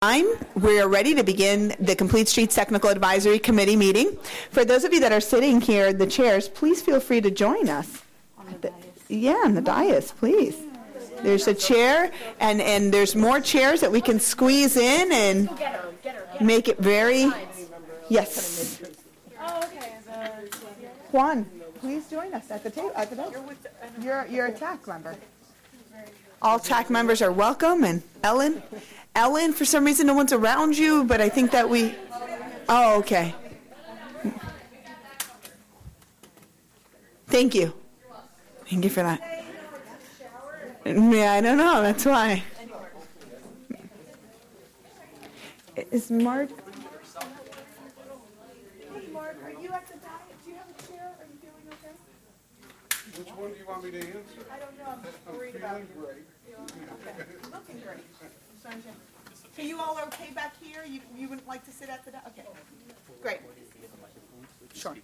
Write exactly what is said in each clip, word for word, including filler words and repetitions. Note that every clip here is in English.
We are ready to begin the Complete Streets Technical Advisory Committee meeting. For those of you that are sitting here in the chairs, please feel free to join us. On the dais. Yeah, on the dais, please. There's a chair, and, and there's more chairs that we can squeeze in and make it very... Yes. Juan, please join us at the table. At the table. You're, you're a T A C member. All T A C members are welcome, and Ellen... Ellen, for some reason, no one's around you, but I think that we... Oh, okay. Thank you. Thank you for that. Yeah, I don't know. That's why. Is Mark... Mark, are you at the diet? Do you have a chair? Are you feeling okay? Which one do you want me to answer? I don't know. I'm just worried about you. Okay. Looking great. So you all are okay back here? You you wouldn't like to sit at the desk? Okay. Great. Sure.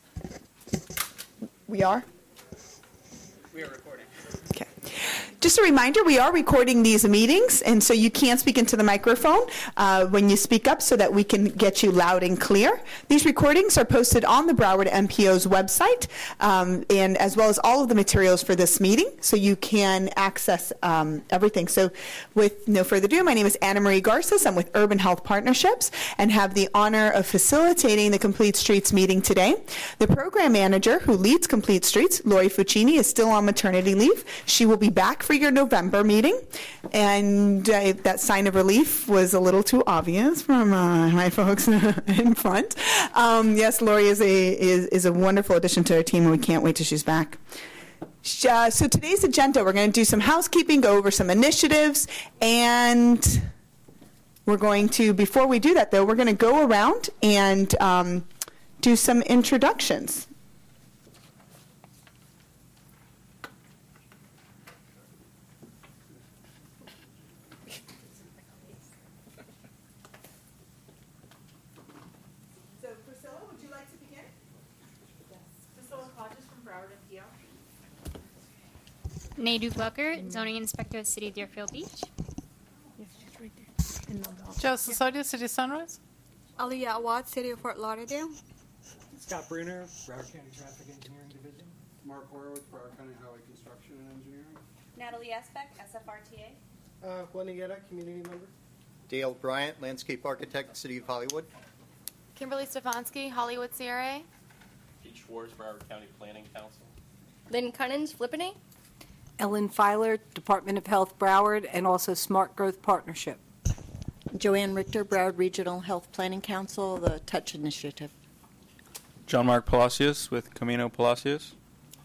We are? We are recording. Okay. Just a reminder, we are recording these meetings, and so you can speak into the microphone uh, when you speak up so that we can get you loud and clear. These recordings are posted on the Broward M P O's website, um, and as well as all of the materials for this meeting, so you can access um, everything. So with no further ado, my name is Anna Marie Garces. I'm with Urban Health Partnerships and have the honor of facilitating the Complete Streets meeting today. The program manager who leads Complete Streets, Lori Fuccini, is still on maternity leave. She will be back for your November meeting, and uh, that sign of relief was a little too obvious from uh, my folks in front. Um, yes, Lori is a is, is a wonderful addition to our team, and we can't wait till she's back. Uh, so today's agenda, we're going to do some housekeeping, go over some initiatives, and we're going to, before we do that though, we're going to go around and um, do some introductions. Nadu Bucker, Zoning Inspector of the City of Deerfield Beach. Joe Sasodia, City of Sunrise. Aliyah Awad, City of Fort Lauderdale. Scott Bruner, Broward County Traffic Engineering Division. Mark Horowitz, Broward County Highway Construction and Engineering. Natalie Esbeck, S F R T A. Uh, Juan Higuera, Community Member. Dale Bryant, Landscape Architect, City of Hollywood. Kimberly Stefanski, Hollywood C R A. Pete Schwartz, Broward County Planning Council. Lynn Cunnins, Flippany. Ellen Filer, Department of Health, Broward, and also Smart Growth Partnership. Joanne Richter, Broward Regional Health Planning Council, the Touch Initiative. John Mark Palacios with Camino Palacios.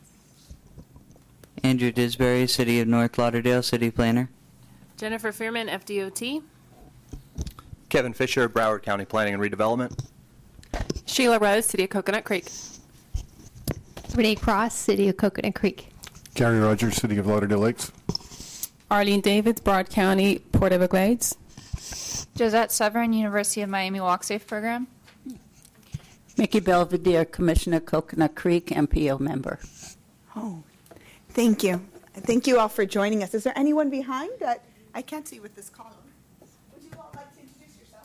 Andrew Disbury, City of North Lauderdale, City Planner. Jennifer Fearman, F D O T. Kevin Fisher, Broward County Planning and Redevelopment. Sheila Rose, City of Coconut Creek. Renee Cross, City of Coconut Creek. Gary Rogers, City of Lauderdale Lakes. Arlene Davids, Broward County, Port Everglades. Josette Severin, University of Miami WalkSafe Program. Mickey Belvedere, Commissioner, Coconut Creek, M P O member. Oh, thank you. Thank you all for joining us. Is there anyone behind that I can't see with this column? Would you all like to introduce yourselves?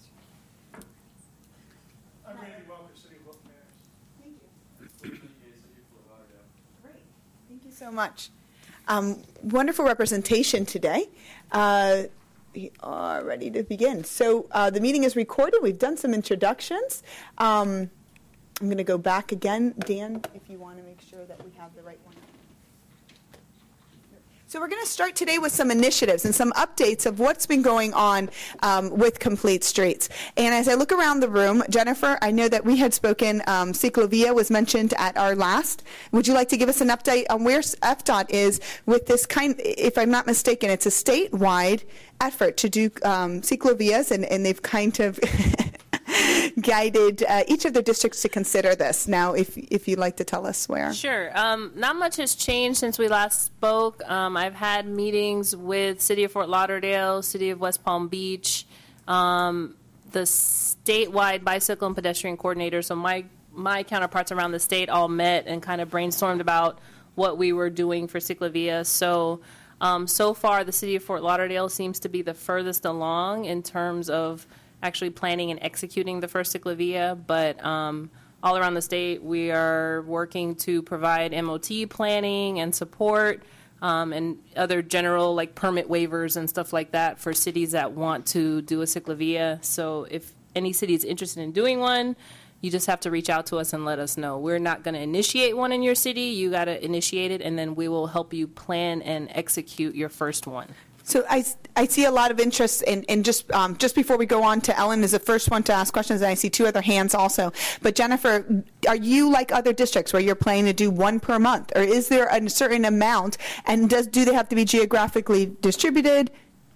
I'm Randy Welker, City of Wilton Manors. Thank you. Great. Thank you so much. Um, wonderful representation today. Uh, we are ready to begin. So uh, the meeting is recorded. We've done some introductions. Um, I'm going to go back again. Dan, if you want to make sure that we have the right one. So we're going to start today with some initiatives and some updates of what's been going on um, with Complete Streets. And as I look around the room, Jennifer, I know that we had spoken, um, Ciclovia was mentioned at our last. Would you like to give us an update on where F D O T is with this kind, if I'm not mistaken, it's a statewide effort to do um, Ciclovias, and, and they've kind of guided uh, each of the districts to consider this. Now, if if you'd like to tell us where. Sure. Um, not much has changed since we last spoke. Um, I've had meetings with City of Fort Lauderdale, City of West Palm Beach, um, the statewide bicycle and pedestrian coordinators. So my my counterparts around the state all met and kind of brainstormed about what we were doing for Ciclovia. So Um, so far, the city of Fort Lauderdale seems to be the furthest along in terms of actually planning and executing the first ciclovia, but um, all around the state, we are working to provide M O T planning and support um, and other general like permit waivers and stuff like that for cities that want to do a ciclovia. So if any city is interested in doing one, you just have to reach out to us and let us know. We're not going to initiate one in your city. You got to initiate it, and then we will help you plan and execute your first one. So I, I see a lot of interest in, in just um, just before we go on to Ellen is the first one to ask questions, and I see two other hands also. But Jennifer, are you like other districts where you're planning to do one per month, or is there a certain amount, and does do they have to be geographically distributed?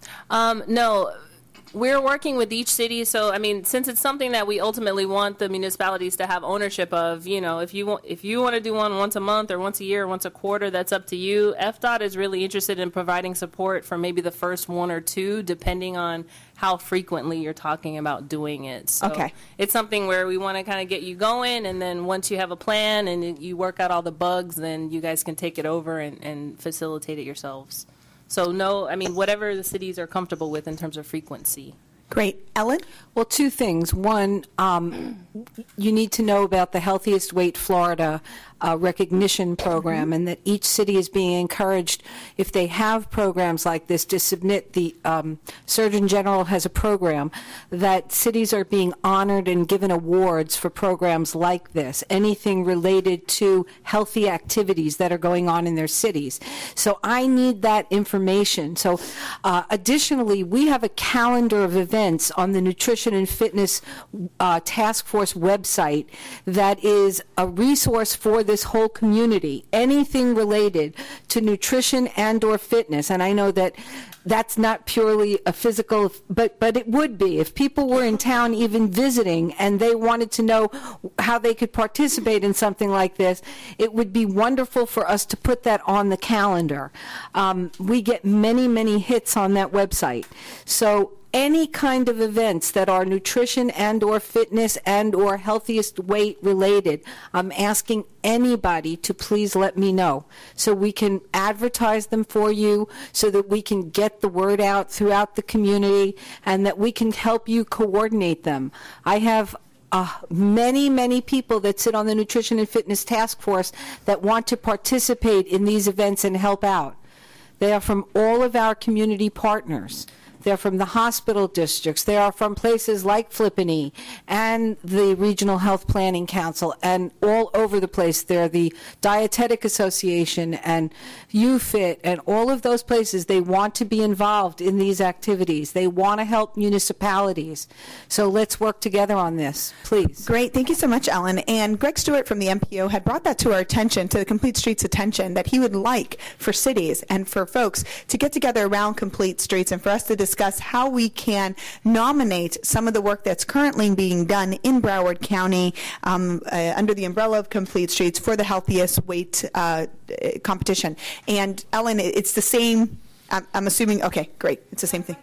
Um, no. We're working with each city, so I mean, since it's something that we ultimately want the municipalities to have ownership of, you know, if you want, if you want to do one once a month or once a year or once a quarter, that's up to you. F D O T is really interested in providing support for maybe the first one or two, depending on how frequently you're talking about doing it. So okay. It's something where we want to kind of get you going, and then once you have a plan and you work out all the bugs, then you guys can take it over and, and facilitate it yourselves. So no, I mean, whatever the cities are comfortable with in terms of frequency. Great. Ellen? Well, two things. One, um, you need to know about the Healthiest Weight Florida uh, recognition program, mm-hmm. and that each city is being encouraged, if they have programs like this, to submit. The um, Surgeon General has a program that cities are being honored and given awards for programs like this, anything related to healthy activities that are going on in their cities. So I need that information. So uh, additionally, we have a calendar of events on the Nutrition and Fitness uh, Task Force website that is a resource for this whole community, anything related to nutrition and or fitness. And I know that that's not purely a physical, but but it would be if people were in town even visiting and they wanted to know how they could participate in something like this. It would be wonderful for us to put that on the calendar. Um, we get many, many hits on that website. So any kind of events that are nutrition and or fitness and or healthiest weight related, I'm asking anybody to please let me know so we can advertise them for you, so that we can get the word out throughout the community, and that we can help you coordinate them. I have Uh, many, many people that sit on the Nutrition and Fitness Task Force that want to participate in these events and help out. They are from all of our community partners. They're from the hospital districts. They are from places like Flippany and the Regional Health Planning Council, and all over the place. They're the Dietetic Association and U Fit and all of those places. They want to be involved in these activities. They want to help municipalities. So let's work together on this, please. Great. Thank you so much, Ellen. And Greg Stewart from the M P O had brought that to our attention, to the Complete Streets attention, that he would like for cities and for folks to get together around Complete Streets and for us to discuss discuss how we can nominate some of the work that's currently being done in Broward County um, uh, under the umbrella of Complete Streets for the healthiest weight uh, competition. And Ellen, it's the same, I'm, I'm assuming, okay, great, it's the same thing.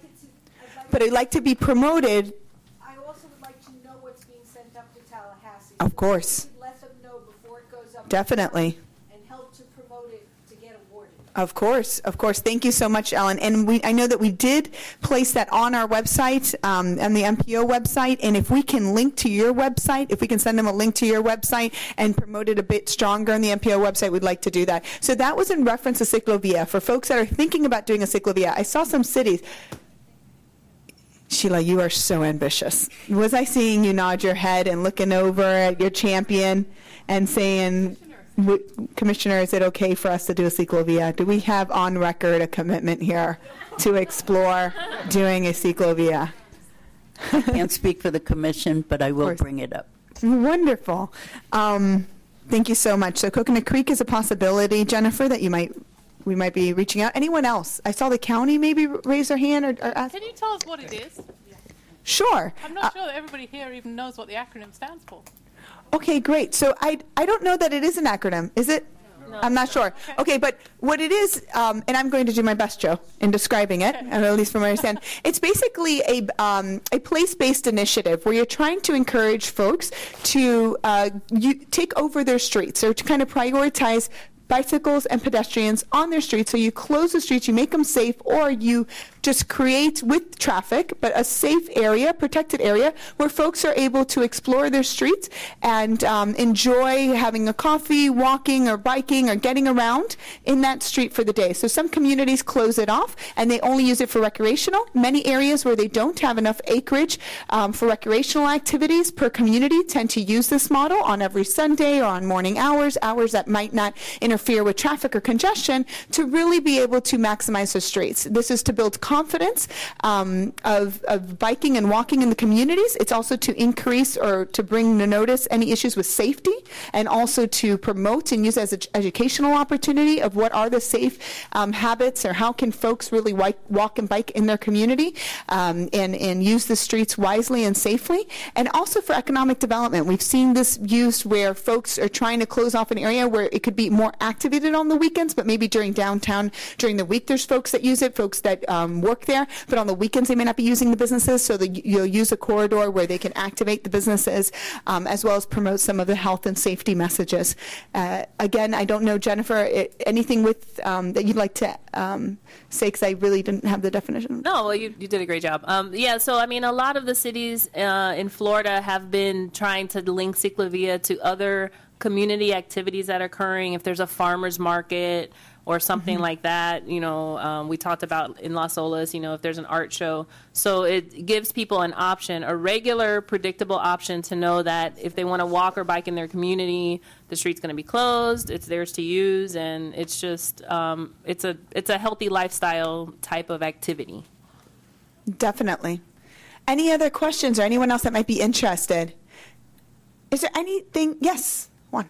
But I'd like to be promoted. I also would like to know what's being sent up to Tallahassee. Of course. Let them know before it goes up. Definitely. And help to promote it to get awarded. Of course, of course. Thank you so much, Ellen. And we, I know that we did place that on our website, um, on the M P O website. And if we can link to your website, if we can send them a link to your website and promote it a bit stronger on the M P O website, we'd like to do that. So that was in reference to Ciclovia. For folks that are thinking about doing a Ciclovia, I saw some cities. Sheila, you are so ambitious. Was I seeing you nod your head and looking over at your champion and saying, Commissioner, is it okay for us to do a Ciclovia? Do we have on record a commitment here to explore doing a Ciclovia? I can't speak for the commission, but I will bring it up. Wonderful. Um, thank you so much. So Coconut Creek is a possibility, Jennifer, that you might we might be reaching out. Anyone else? I saw the county maybe raise their hand or, or ask. Can you tell us what it is? Sure. I'm not uh, sure that everybody here even knows what the acronym stands for. Okay, great. So I, I don't know that it is an acronym. Is it? No. I'm not sure. Okay. okay, but what it is, um, and I'm going to do my best, Joe, in describing it, okay. At least from what I understand. It's basically a, um, a place-based initiative where you're trying to encourage folks to uh, you take over their streets, or to kind of prioritize bicycles and pedestrians on their streets. So you close the streets, you make them safe, or you just create with traffic, but a safe area, protected area, where folks are able to explore their streets and um, enjoy having a coffee, walking or biking or getting around in that street for the day. So some communities close it off and they only use it for recreational. Many areas where they don't have enough acreage um, for recreational activities per community tend to use this model on every Sunday or on morning hours, hours that might not interfere with traffic or congestion, to really be able to maximize the streets. This is to build confidence um, of, of biking and walking in the communities. It's also to increase or to bring to notice any issues with safety, and also to promote and use as an educational opportunity of what are the safe um, habits, or how can folks really wi- walk and bike in their community um, and, and use the streets wisely and safely. And also for economic development. We've seen this used where folks are trying to close off an area where it could be more activated on the weekends, but maybe during downtown, during the week, there's folks that use it, folks that um, work there, but on the weekends they may not be using the businesses, so the, you'll use a corridor where they can activate the businesses, um, as well as promote some of the health and safety messages. Uh, again, I don't know, Jennifer, it, anything with um, that you'd like to um, say, because I really didn't have the definition. No, well, you, you did a great job. Um, yeah, so I mean, a lot of the cities uh, in Florida have been trying to link Ciclavia to other community activities that are occurring. If there's a farmer's market or something mm-hmm. like that, you know, um, we talked about in Las Olas, you know, if there's an art show. So it gives people an option, a regular, predictable option to know that if they want to walk or bike in their community, the street's going to be closed, it's theirs to use, and it's just, um, it's a it's a healthy lifestyle type of activity. Definitely. Any other questions or anyone else that might be interested? Is there anything? Yes, one.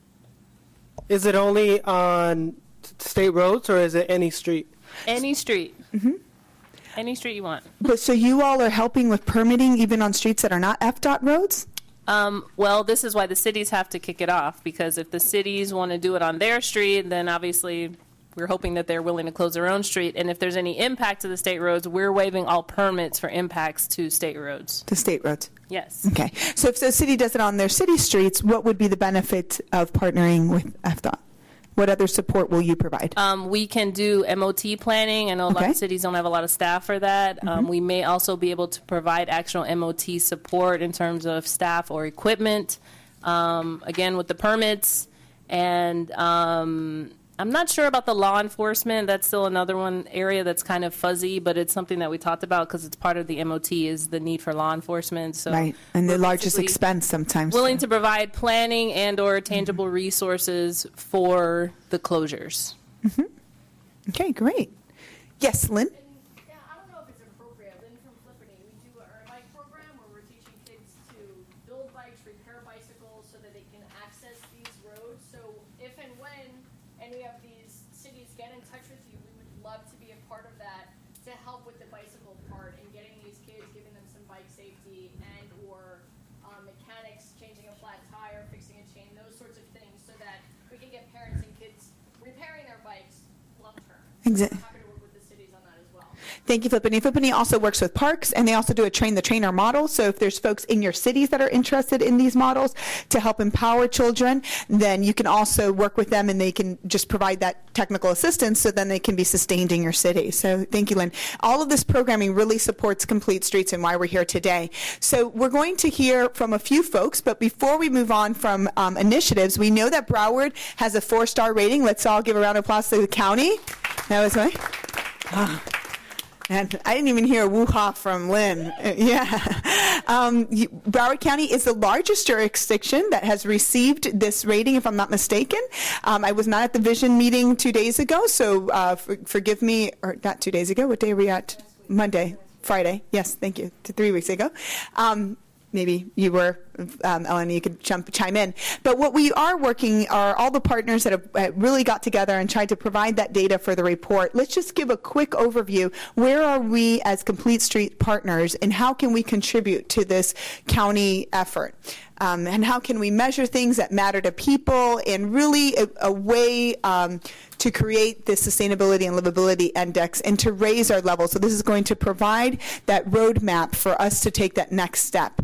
Is it only on state roads, or is it any street? Any street. Mm-hmm. Any street you want. But so you all are helping with permitting even on streets that are not F DOT roads? Um, well, this is why the cities have to kick it off, because if the cities want to do it on their street, then obviously we're hoping that they're willing to close their own street. And if there's any impact to the state roads, we're waiving all permits for impacts to state roads. To state roads? Yes. Okay. So if the city does it on their city streets, what would be the benefit of partnering with F DOT? What other support will you provide? Um, we can do M O T planning. I know a lot Okay. of cities don't have a lot of staff for that. Mm-hmm. Um, we may also be able to provide actual M O T support in terms of staff or equipment, um, again, with the permits. And um, I'm not sure about the law enforcement. That's still another one area that's kind of fuzzy, but it's something that we talked about because it's part of the M O T is the need for law enforcement. So Right. And the we're largest basically expense sometimes. willing to provide planning and or tangible resources for the closures. Mm-hmm. Okay, great. Yes, Lynn? Yeah, I don't know if it's appropriate. Lynn from Flippity, we do our bike program where we're teaching kids to build bikes, repair bicycles so that they can access these roads. So if and when any of these cities get in touch with you, we would love to be a part of that to help with the bicycle part and getting these kids, giving them some bike safety and or um, mechanics, changing a flat tire, fixing a chain, those sorts of things so that we can get parents and kids repairing their bikes long term. Exactly. I'm happy to work with the cities on that as well. Thank you, Flippany. Flippany also works with parks, and they also do a train-the-trainer model. So if there's folks in your cities that are interested in these models to help empower children, then you can also work with them, and they can just provide that technical assistance so then they can be sustained in your city. So thank you, Lynn. All of this programming really supports Complete Streets and why we're here today. So we're going to hear from a few folks, but before we move on from um, initiatives, we know that Broward has a four-star rating. Let's all give a round of applause to the county. That was right. Ah. And I didn't even hear a woo-ha from Lynn. Uh, yeah. Um, you- Broward County is the largest jurisdiction that has received this rating, if I'm not mistaken. Um, I was not at the Vision meeting two days ago, so uh, for, forgive me, or not two days ago. What day are we at? Monday. Friday. Yes, thank you. To three weeks ago. Um, Maybe you were, um, Ellen, you could jump, chime in. But what we are working are all the partners that have uh, really got together and tried to provide that data for the report. Let's just give a quick overview. Where are we as Complete Street partners, and how can we contribute to this county effort? Um, and how can we measure things that matter to people, and really a, a way um, to create this sustainability and livability index and to raise our level. So this is going to provide that roadmap for us to take that next step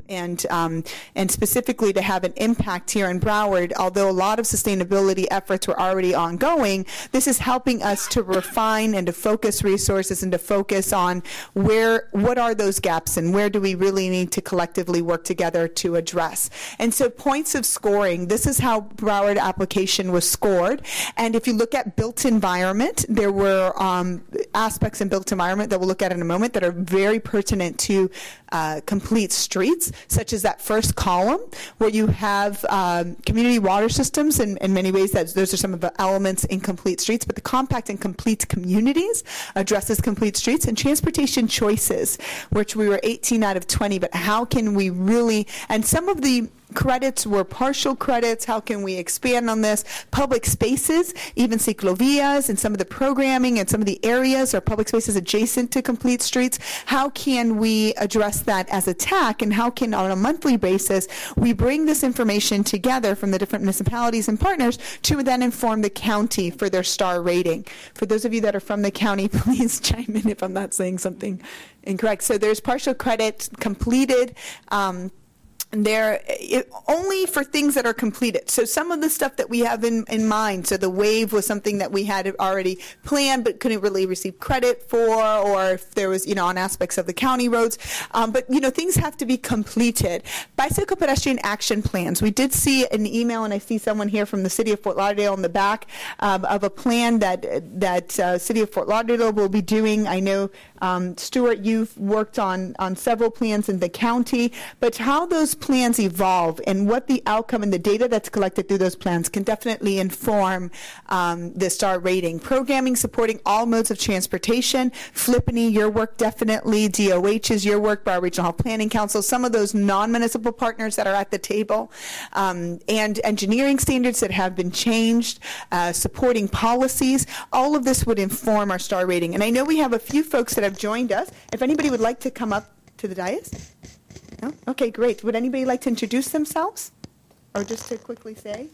and um, and specifically to have an impact here in Broward. Although a lot of sustainability efforts were already ongoing, this is helping us to refine and to focus resources and to focus on where what are those gaps and where do we really need to collectively work together to address. And so points of scoring, this is how Broward application was scored. And if you look at built environment, there were um, aspects in built environment that we'll look at in a moment that are very pertinent to uh, complete streets, such as that first column where you have um, community water systems. In, in many ways, that those are some of the elements in complete streets, but the compact and complete communities addresses complete streets, and transportation choices, which we were eighteen out of twenty, but how can we really, and some of the credits were partial credits. How can we expand on this? Public spaces, even ciclovias, and some of the programming and some of the areas are public spaces adjacent to complete streets. How can we address that as a T A C, and how can, on a monthly basis, we bring this information together from the different municipalities and partners to then inform the county for their star rating? For those of you that are from the county, please chime in if I'm not saying something incorrect. So there's partial credit completed. Um, They're it, only for things that are completed. So some of the stuff that we have in, in mind, so the wave was something that we had already planned but couldn't really receive credit for, or if there was, you know, on aspects of the county roads. Um, but, you know, things have to be completed. Bicycle pedestrian action plans. We did see an email, and I see someone here from the City of Fort Lauderdale in the back um, of a plan that, that uh, City of Fort Lauderdale will be doing. I know, um, Stuart, you've worked on, on several plans in the county, but how those plans evolve and what the outcome and the data that's collected through those plans can definitely inform um, the star rating. Programming supporting all modes of transportation. Flippany, your work definitely. D O H is your work. Broward Regional Health Planning Council. Some of those non-municipal partners that are at the table. Um, and engineering standards that have been changed. Uh, supporting policies. All of this would inform our star rating. And I know we have a few folks that have joined us. If anybody would like to come up to the dais. No? Okay, great. Would anybody like to introduce themselves? Or just to quickly say?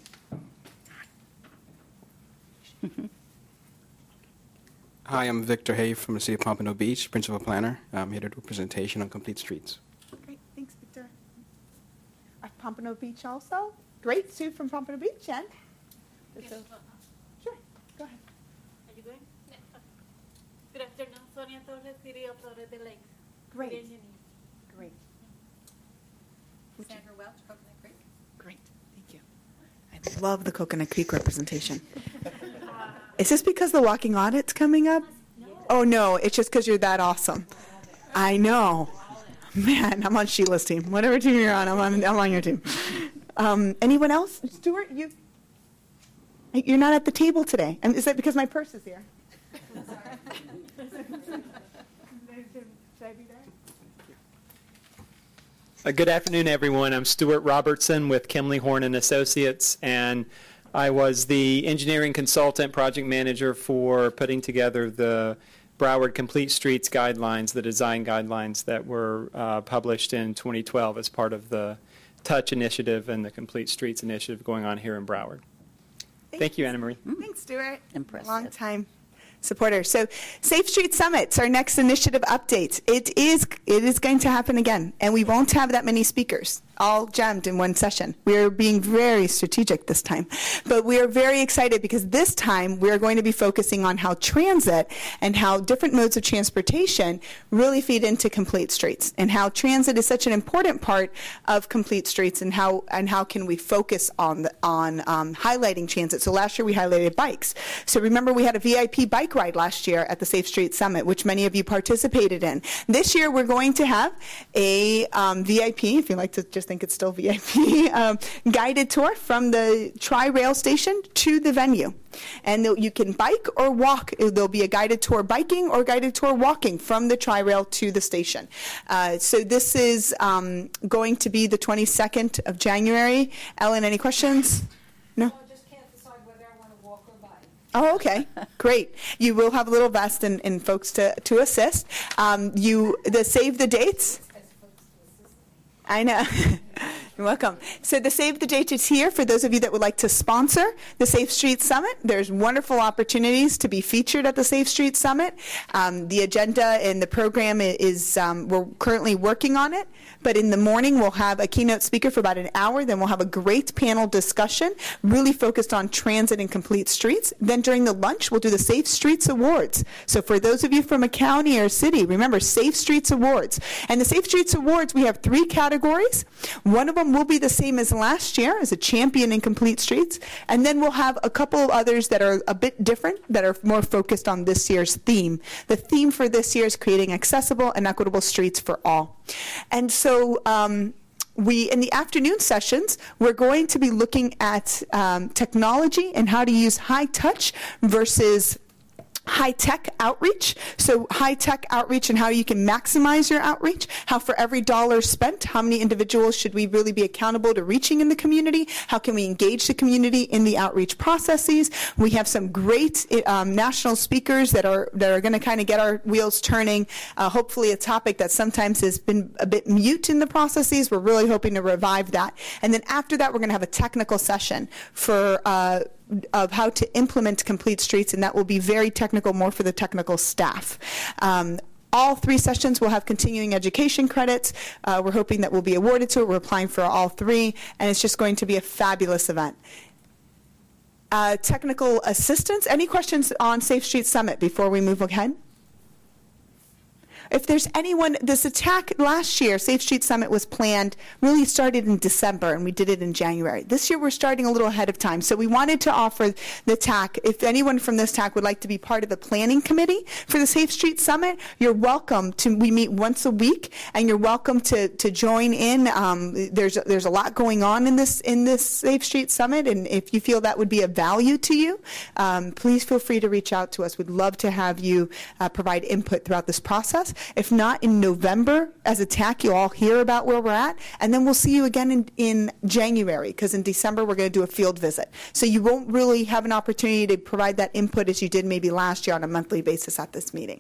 Hi, I'm Victor Hay from the City of Pompano Beach, Principal Planner. I'm here to do a presentation on complete streets. Great, thanks, Victor. Uh, Pompano Beach also? Great, Sue from Pompano Beach, and? Yes. So, sure, go ahead. Are you going? Yeah. Good afternoon, Sonia Torres, City of Lauderdale Lakes. Great. Great. Sandra Welch, Coconut Creek. Great, thank you. I love the Coconut Creek representation. Is this because the walking audit's coming up? No. Oh, no, it's just because you're that awesome. I know. Man, I'm on Sheila's team. Whatever team you're on, I'm on, I'm on your team. Um, anyone else? Stuart, you, you're not at the table today. And is that because my purse is here? Should I be there? Uh, good afternoon, everyone. I'm Stuart Robertson with Kimley Horn and Associates, and I was the engineering consultant project manager for putting together the Broward Complete Streets guidelines, the design guidelines that were uh, published in twenty twelve as part of the Touch Initiative and the Complete Streets Initiative going on here in Broward. Thank, Thank you, Anna Marie. Thanks, Stuart. Impressive. Long time supporter. So Safe Street Summits, our next initiative update. It is it is going to happen again, and we won't have that many speakers, all jammed in one session. We are being very strategic this time. But we are very excited because this time we are going to be focusing on how transit and how different modes of transportation really feed into complete streets, and how transit is such an important part of complete streets, and how and how can we focus on the, on um, highlighting transit. So last year we highlighted bikes. So remember we had a V I P bike ride last year at the Safe Street Summit, which many of you participated in. This year we're going to have a um, V I P, if you like to just think it's still V I P, um, guided tour from the Tri-Rail station to the venue. And you can bike or walk. There'll be a guided tour biking or guided tour walking from the Tri-Rail to the station. Uh, so this is um, going to be the twenty-second of January. Ellen, any questions? No? Oh, okay. Great. You will have a little vest and, and folks to, to assist. Um, you the save the dates. I know. You're welcome. So the Save the Date is here for those of you that would like to sponsor the Safe Streets Summit. There's wonderful opportunities to be featured at the Safe Streets Summit. Um, the agenda and the program is, um, we're currently working on it, but in the morning we'll have a keynote speaker for about an hour. Then we'll have a great panel discussion really focused on transit and complete streets. Then during the lunch, we'll do the Safe Streets Awards. So for those of you from a county or a city, remember Safe Streets Awards. And the Safe Streets Awards, we have three categories. One of them will be the same as last year, as a champion in complete streets. And then we'll have a couple of others that are a bit different, that are more focused on this year's theme. The theme for this year is creating accessible and equitable streets for all. And so um, we, in the afternoon sessions, we're going to be looking at um, technology and how to use high touch versus high-tech outreach. So high-tech outreach and how you can maximize your outreach, how for every dollar spent, how many individuals should we really be accountable to reaching in the community, how can we engage the community in the outreach processes. We have some great um, national speakers that are that are going to kind of get our wheels turning, uh, hopefully a topic that sometimes has been a bit mute in the processes. We're really hoping to revive that. And then after that, we're going to have a technical session for uh, of how to implement complete streets, and that will be very technical, more for the technical staff. Um, all three sessions will have continuing education credits. Uh, we're hoping that we'll be awarded to it. We're applying for all three, and it's just going to be a fabulous event. Uh, technical assistance. Any questions on Safe Streets Summit before we move ahead? If there's anyone, this attack last year, Safe Streets Summit was planned, really started in December, and we did it in January. This year we're starting a little ahead of time. So we wanted to offer the T A C. If anyone from this T A C would like to be part of the planning committee for the Safe Streets Summit, you're welcome to, we meet once a week, and you're welcome to, to join in. Um, there's, there's a lot going on in this, in this Safe Streets Summit, and if you feel that would be of value to you, um, please feel free to reach out to us. We'd love to have you uh, provide input throughout this process. If not, in November, as a T A C, you'll all hear about where we're at, and then we'll see you again in, in January, because in December we're going to do a field visit. So you won't really have an opportunity to provide that input as you did maybe last year on a monthly basis at this meeting.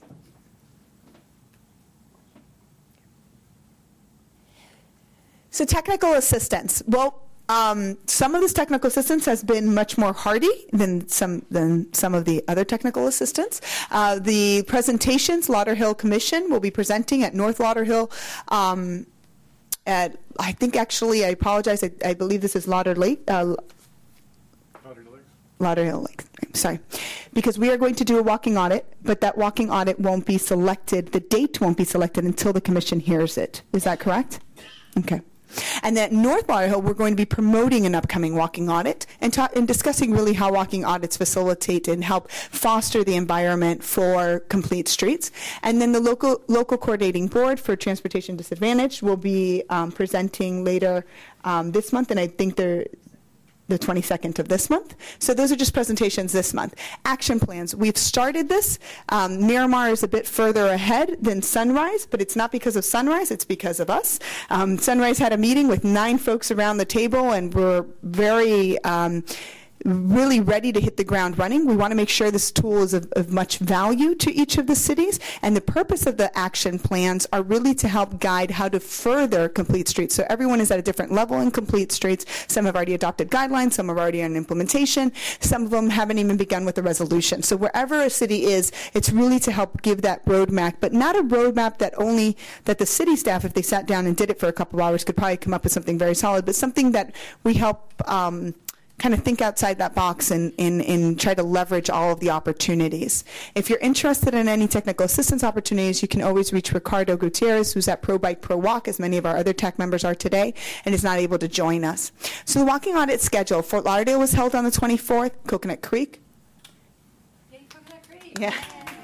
So technical assistance. Well, Um, some of this technical assistance has been much more hardy than some than some of the other technical assistance. Uh, the presentations, Lauderhill Commission will be presenting at North Lauderhill. Um, at I think actually, I apologize. I, I believe this is Lauder Lake. Uh, Lauderhill Lake. Sorry, because we are going to do a walking audit, but that walking audit won't be selected. The date won't be selected until the commission hears it. Is that correct? Okay. And at North Lauderhill, we're going to be promoting an upcoming walking audit and, ta- and discussing really how walking audits facilitate and help foster the environment for complete streets. And then the local local coordinating board for transportation disadvantaged will be um, presenting later um, this month, and I think they're the twenty-second of this month. So those are just presentations this month. Action plans. We've started this. Um, Miramar is a bit further ahead than Sunrise, but it's not because of Sunrise, it's because of us. Um, Sunrise had a meeting with nine folks around the table, and we're very um, really ready to hit the ground running. We want to make sure this tool is of, of much value to each of the cities, and the purpose of the action plans are really to help guide how to further complete streets. So everyone is at a different level in complete streets. Some have already adopted guidelines, some are already in implementation, some of them haven't even begun with the resolution. So wherever a city is, it's really to help give that roadmap, but not a roadmap that only that the city staff, if they sat down and did it for a couple of hours, could probably come up with something very solid, but something that we help um, kind of think outside that box and, and, and try to leverage all of the opportunities. If you're interested in any technical assistance opportunities, you can always reach Ricardo Gutierrez, who's at Pro Bike Pro Walk, as many of our other tech members are today, and is not able to join us. So the walking audit schedule. Fort Lauderdale was held on the twenty-fourth. Coconut Creek. Yay, Coconut Creek. Yeah.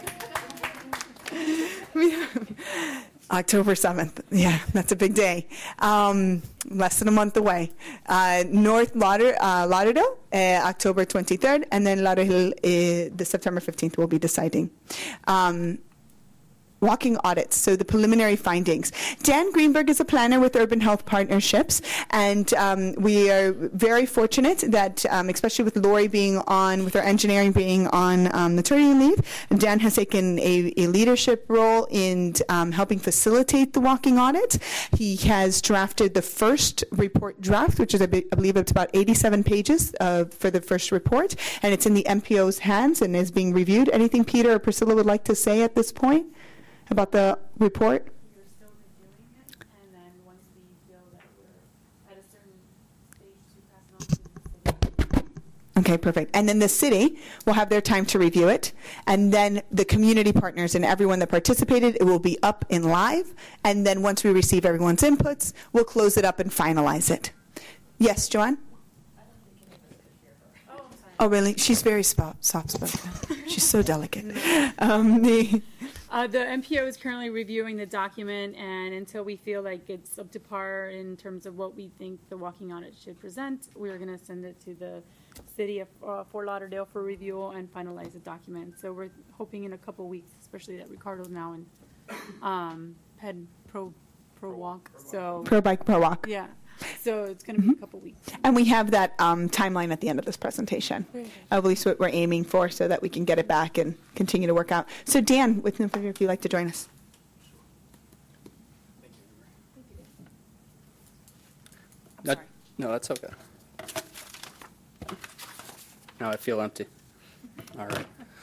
October seventh. Yeah, that's a big day. Um, less than a month away. Uh, North Lauder, uh, Lauderdale, uh, October twenty-third, and then Lauderhill, uh, the September fifteenth, we'll be deciding. Um, walking audits, so the preliminary findings. Dan Greenberg is a planner with Urban Health Partnerships, and um, we are very fortunate that, um, especially with Lori being on, with our engineering being on um, maternity leave, Dan has taken a, a leadership role in um, helping facilitate the walking audit. He has drafted the first report draft, which is, I believe, it's about eighty-seven pages uh, for the first report, and it's in the M P O's hands and is being reviewed. Anything Peter or Priscilla would like to say at this point about the report? We're still reviewing it, and then once we feel that we're at a certain stage to pass it on to the city. Okay, perfect. And then the city will have their time to review it, and then the community partners and everyone that participated, it will be up in live, and then once we receive everyone's inputs, we'll close it up and finalize it. Yes, Joanne? Oh, really? She's very soft spoken. She's so delicate. Um, the Uh, the M P O is currently reviewing the document, and until we feel like it's up to par in terms of what we think the walking audit should present, we're going to send it to the city of uh, Fort Lauderdale for review and finalize the document. So we're hoping in a couple weeks, especially that Ricardo's now in um, Ped Pro Pro Walk. So Pro Bike Pro Walk. Yeah. So it's going to be a couple weeks. And we have that um, timeline at the end of this presentation. At least what we're aiming for, so that we can get it back and continue to work out. So Dan, with no further, if you'd like to join us. That, no, that's okay. No, I feel empty. All right.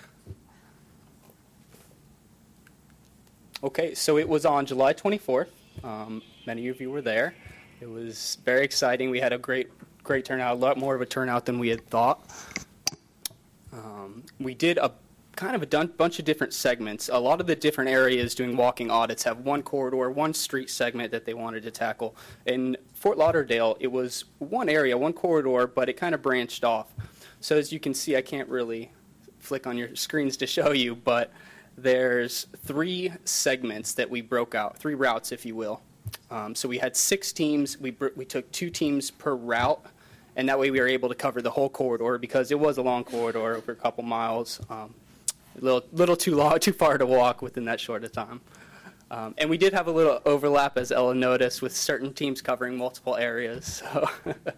Okay, so it was on July twenty-fourth. Um, many of you were there. It was very exciting. We had a great, great turnout, a lot more of a turnout than we had thought. Um, we did a kind of a dun- bunch of different segments. A lot of the different areas doing walking audits have one corridor, one street segment that they wanted to tackle. In Fort Lauderdale, it was one area, one corridor, but it kind of branched off. So as you can see, I can't really flick on your screens to show you, but there's three segments that we broke out, three routes, if you will. Um, so we had six teams. We br- we took two teams per route, and that way we were able to cover the whole corridor because it was a long corridor over a couple miles, um, a little little too long, too far to walk within that short of time. Um, and we did have a little overlap, as Ella noticed, with certain teams covering multiple areas. So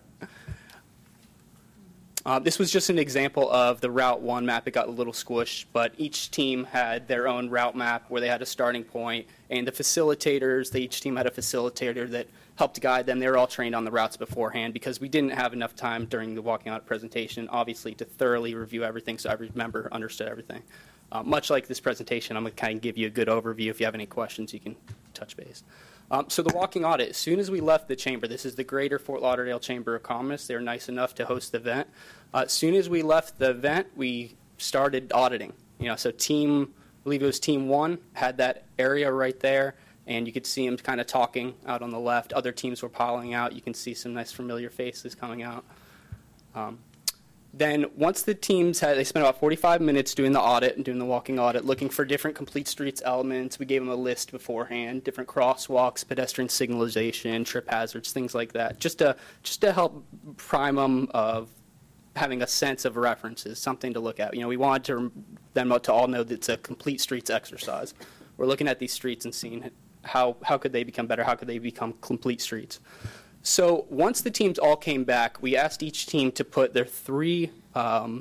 Uh, this was just an example of the Route one map. It got a little squished, but each team had their own route map where they had a starting point, and the facilitators, they, each team had a facilitator that helped guide them. They were all trained on the routes beforehand because we didn't have enough time during the walking out presentation, obviously, to thoroughly review everything so every member understood everything. Uh, much like this presentation, I'm going to kind of give you a good overview. If you have any questions, you can touch base. Um, so the walking audit, as soon as we left the chamber, this is the Greater Fort Lauderdale Chamber of Commerce. They were nice enough to host the event. Uh, as soon as we left the event, we started auditing. You know, so team, I believe it was team one, had that area right there, and you could see them kind of talking out on the left. Other teams were piling out. You can see some nice familiar faces coming out. Um, Then once the teams had, they spent about forty-five minutes doing the audit and doing the walking audit, looking for different complete streets elements. We gave them a list beforehand, different crosswalks, pedestrian signalization, trip hazards, things like that, just to just to help prime them of having a sense of references, something to look at. You know, we wanted to, them to all know that it's a complete streets exercise. We're looking at these streets and seeing how how could they become better, how could they become complete streets. So once the teams all came back, we asked each team to put their three um,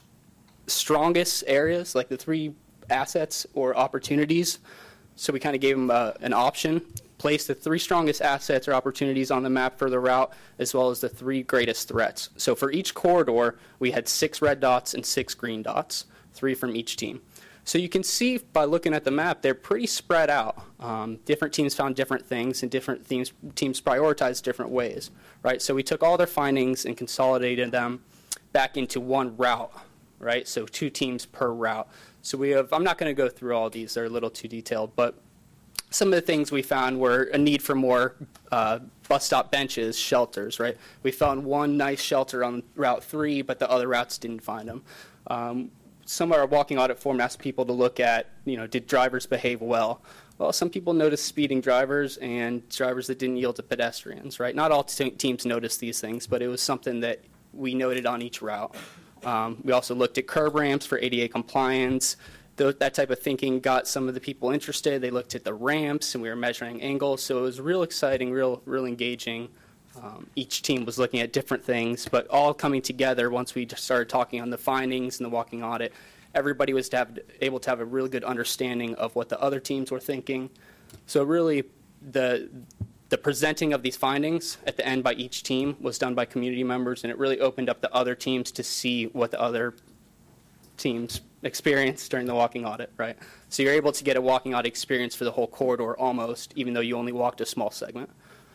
strongest areas, like the three assets or opportunities. So we kind of gave them uh, an option. Place the three strongest assets or opportunities on the map for the route, as well as the three greatest threats. So for each corridor, we had six red dots and six green dots, three from each team. So you can see by looking at the map, they're pretty spread out. Um, different teams found different things, and different teams, teams prioritized different ways, right? So we took all their findings and consolidated them back into one route, right? So two teams per route. So we have, I'm not going to go through all these, they're a little too detailed, but some of the things we found were a need for more uh, bus stop benches, shelters, right? We found one nice shelter on Route three, but the other routes didn't find them. Um, Some of our walking audit form asked people to look at, you know, did drivers behave well? Well, some people noticed speeding drivers and drivers that didn't yield to pedestrians, right? Not all te- teams noticed these things, but it was something that we noted on each route. Um, we also looked at curb ramps for A D A compliance, th- that type of thinking got some of the people interested. They looked at the ramps, and we were measuring angles. So it was real exciting, real, real engaging. Um, each team was looking at different things, but all coming together once we started talking on the findings and the walking audit. Everybody was to have, able to have a really good understanding of what the other teams were thinking. So really, the the presenting of these findings at the end by each team was done by community members, and it really opened up the other teams to see what the other teams experienced during the walking audit, right? So you're able to get a walking audit experience for the whole corridor almost, even though you only walked a small segment.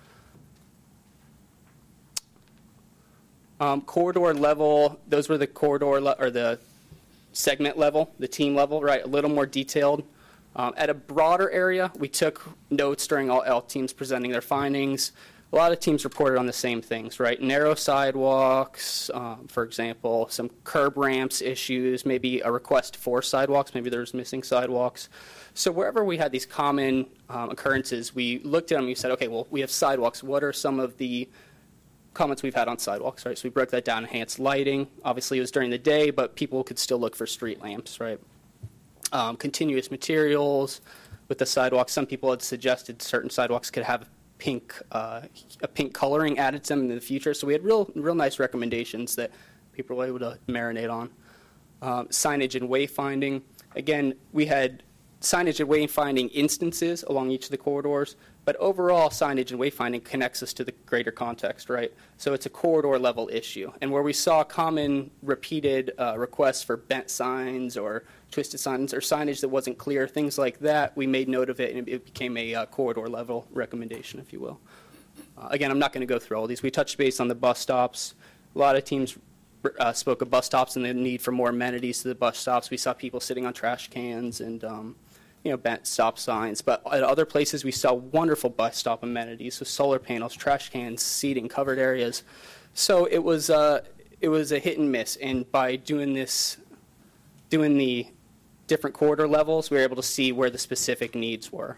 Um, corridor level, those were the corridor le- or the segment level, the team level, right? A little more detailed. Um, at a broader area, we took notes during all, all teams presenting their findings. A lot of teams reported on the same things, right? Narrow sidewalks, um, for example, some curb ramps issues, maybe a request for sidewalks, maybe there's missing sidewalks. So wherever we had these common um, occurrences, we looked at them and we said, okay, well, we have sidewalks. What are some of the comments we've had on sidewalks, right? So we broke that down. Enhanced lighting. Obviously, it was during the day, but people could still look for street lamps, right? Um, continuous materials with the sidewalks. Some people had suggested certain sidewalks could have pink, uh, a pink coloring added to them in the future. So we had real, real nice recommendations that people were able to marinate on. Um, signage and wayfinding. Again, we had signage and wayfinding instances along each of the corridors, but overall signage and wayfinding connects us to the greater context, right? So it's a corridor level issue. And where we saw common repeated uh, requests for bent signs or twisted signs or signage that wasn't clear, things like that, we made note of it and it became a uh, corridor level recommendation, if you will. Uh, again, I'm not going to go through all these. We touched base on the bus stops. A lot of teams uh, spoke of bus stops and the need for more amenities to the bus stops. We saw people sitting on trash cans and um, you know, bent stop signs. But at other places, we saw wonderful bus stop amenities, so solar panels, trash cans, seating, covered areas. So it was, uh, it was a hit and miss. And by doing this, doing the different corridor levels, we were able to see where the specific needs were.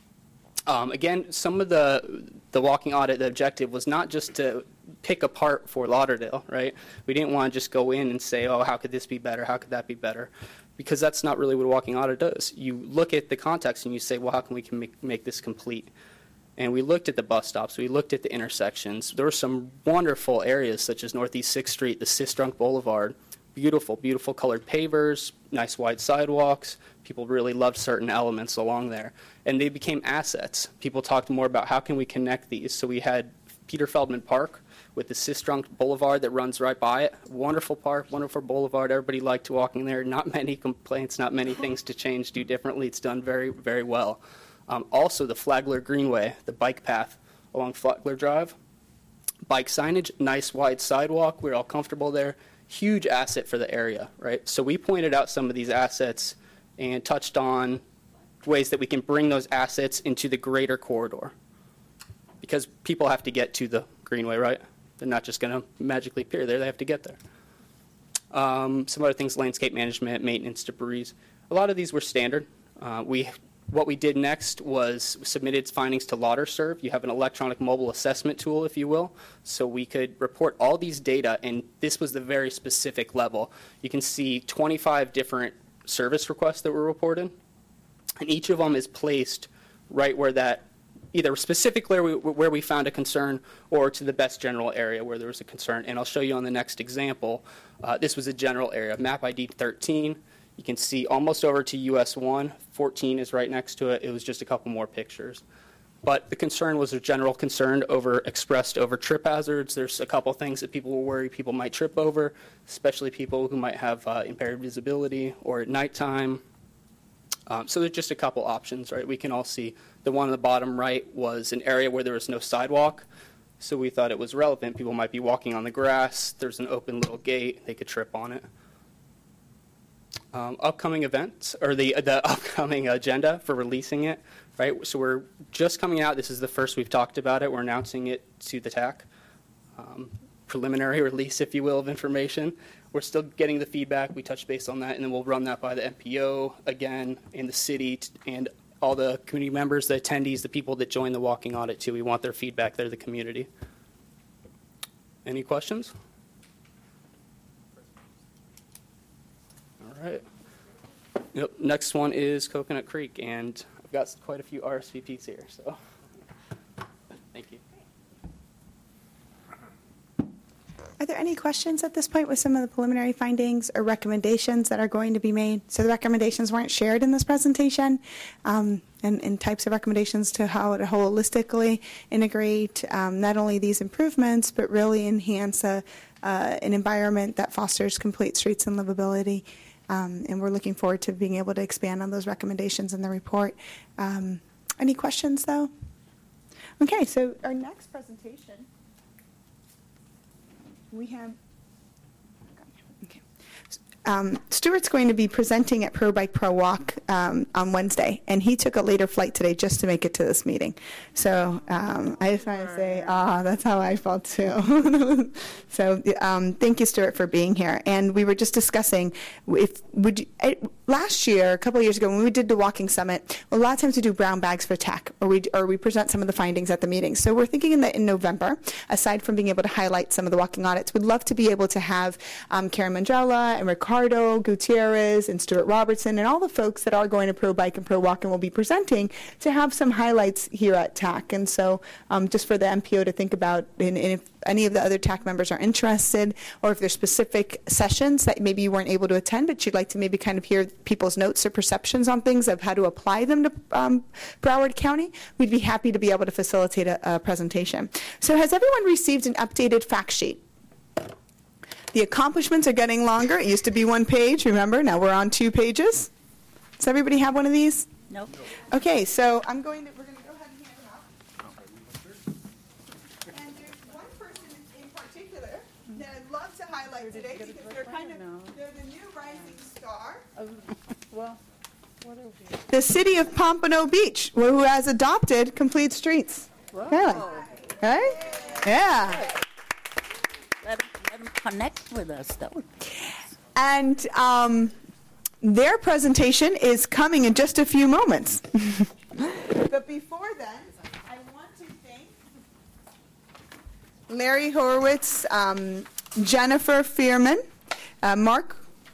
Um, again, some of the, the walking audit, the objective was not just to pick apart Fort Lauderdale, right? We didn't want to just go in and say, oh, how could this be better? How could that be better? Because that's not really what a walking audit does. You look at the context and you say, well, how can we can make, make this complete? And we looked at the bus stops. We looked at the intersections. There were some wonderful areas such as Northeast sixth Street, the Sistrunk Boulevard. Beautiful, beautiful colored pavers, nice wide sidewalks. People really loved certain elements along there. And they became assets. People talked more about how can we connect these. So we had Peter Feldman Park with the Sistrunk Boulevard that runs right by it. Wonderful park, wonderful boulevard. Everybody liked walking there. Not many complaints, not many things to change, do differently. It's done very, very well. Um, also, the Flagler Greenway, the bike path along Flagler Drive. Bike signage, nice wide sidewalk. We're all comfortable there. Huge asset for the area, right? So we pointed out some of these assets and touched on ways that we can bring those assets into the greater corridor. Because people have to get to the Greenway, right? They're not just going to magically appear there. They have to get there. Um, some other things, landscape management, maintenance, debris. A lot of these were standard. Uh, we, what we did next was submitted findings to LauderServe. You have an electronic mobile assessment tool, if you will. So we could report all these data, and this was the very specific level. You can see twenty-five different service requests that were reported, and each of them is placed right where that either specifically where we, where we found a concern or to the best general area where there was a concern. And I'll show you on the next example. Uh, this was a general area, map I D thirteen. You can see almost over to U S one. fourteen is right next to it. It was just a couple more pictures. But the concern was a general concern over expressed over trip hazards. There's a couple things that people were worried people might trip over, especially people who might have uh, impaired visibility or at nighttime. Um, so there's just a couple options, right? We can all see the one on the bottom right was an area where there was no sidewalk. So we thought it was relevant. People might be walking on the grass. There's an open little gate. They could trip on it. Um, upcoming events, or the, the upcoming agenda for releasing it, right? So we're just coming out. This is the first we've talked about it. We're announcing it to the T A C. Um, preliminary release, if you will, of information. We're still getting the feedback. We touched base on that, and then we'll run that by the M P O again, and the city, and all the community members, the attendees, the people that join the walking audit too. We want their feedback. They're the community. Any questions? All right. Yep. Next one is Coconut Creek, and I've got quite a few R S V Ps here. So, thank you. Are there any questions at this point with some of the preliminary findings or recommendations that are going to be made? So the recommendations weren't shared in this presentation, um, and, and types of recommendations to how to holistically integrate um, not only these improvements, but really enhance a, uh, an environment that fosters complete streets and livability. Um, and we're looking forward to being able to expand on those recommendations in the report. Um, any questions, though? Okay, so our next presentation. We have, okay. Um, Stuart's going to be presenting at Pro Bike Pro Walk um, on Wednesday, and he took a later flight today just to make it to this meeting. So um, I just want to say, ah, that's how I felt too. So um, thank you, Stuart, for being here. And we were just discussing if would you, it, last year, a couple of years ago, when we did the walking summit, a lot of times we do brown bags for tech, or we or we present some of the findings at the meeting. So we're thinking in, the, in November, aside from being able to highlight some of the walking audits, we'd love to be able to have um, Karen Mandrella and Ricardo Gutierrez and Stuart Robertson and all the folks that are going to Pro Bike and Pro Walk and will be presenting to have some highlights here at T A C. And so um, just for the M P O to think about, and, and if any of the other T A C members are interested, or if there's specific sessions that maybe you weren't able to attend, but you'd like to maybe kind of hear people's notes or perceptions on things of how to apply them to um, Broward County, we'd be happy to be able to facilitate a, a presentation. So has everyone received an updated fact sheet? The accomplishments are getting longer. It used to be one page, remember? Now we're on two pages. Does everybody have one of these? Nope. Okay, so I'm going to, we're going to go ahead and hand them out. And there's one person in particular that I'd love to highlight today because they're kind of, they're the new rising star. Well, what are we? The city of Pompano Beach, who has adopted Complete Streets. Yeah. Right? Yeah. Let them, let them connect with us, though. And um, their presentation is coming in just a few moments. But before then, I want to thank Larry Horowitz, um, Jennifer Fearman, uh, Mark,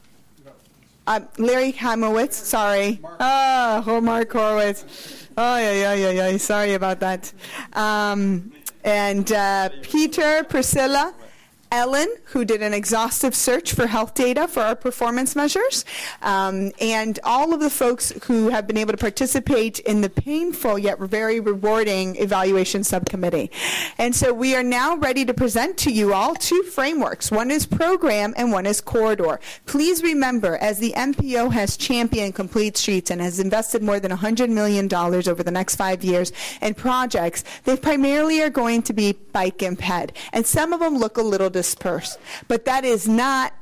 uh, Larry Hamowitz, sorry. Oh, oh, Mark Horowitz. Oh, yeah, yeah, yeah, yeah. Sorry about that. Um, and uh, Peter, Priscilla, Ellen, who did an exhaustive search for health data for our performance measures, um, and all of the folks who have been able to participate in the painful yet very rewarding evaluation subcommittee. And so we are now ready to present to you all two frameworks. One is program and one is corridor. Please remember, as the M P O has championed Complete Streets and has invested more than one hundred million dollars over the next five years in projects, they primarily are going to be bike and ped. And some of them look a little dispersed. But that is not,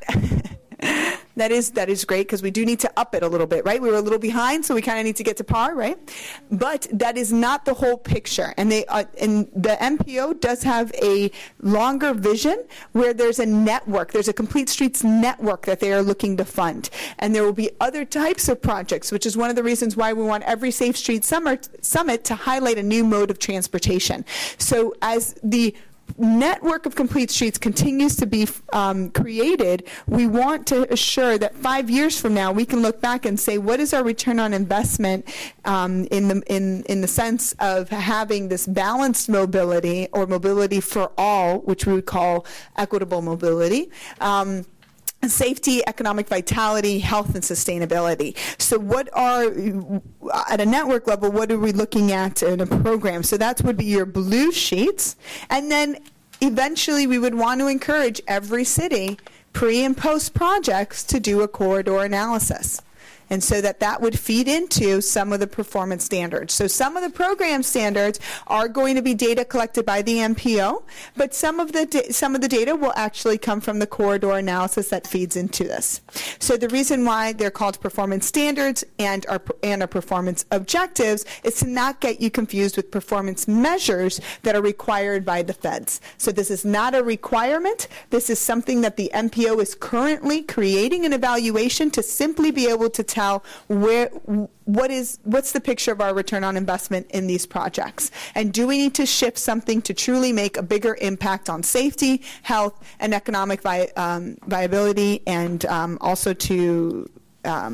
that is that is great because we do need to up it a little bit, right? We were a little behind, so we kind of need to get to par, right? But that is not the whole picture. And they uh, and the M P O does have a longer vision where there's a network, there's a Complete Streets network that they are looking to fund. And there will be other types of projects, which is one of the reasons why we want every Safe Street Summit, Summit to highlight a new mode of transportation. So as the network of Complete Streets continues to be um, created, we want to assure that five years from now we can look back and say, what is our return on investment um, in the in in the sense of having this balanced mobility, or mobility for all, which we would call equitable mobility. Um, Safety, economic vitality, health, and sustainability. So what are, at a network level, what are we looking at in a program? So that would be your blue sheets. And then eventually we would want to encourage every city, pre and post projects, to do a corridor analysis. And so that that would feed into some of the performance standards. So some of the program standards are going to be data collected by the M P O, but some of the da- some of the data will actually come from the corridor analysis that feeds into this. So the reason why they're called performance standards and our and our performance objectives is to not get you confused with performance measures that are required by the feds. So this is not a requirement. This is something that the M P O is currently creating an evaluation to simply be able to tell where what is what's the picture of our return on investment in these projects, and do we need to shift something to truly make a bigger impact on safety, health, and economic vi- um, viability, and um, also to um,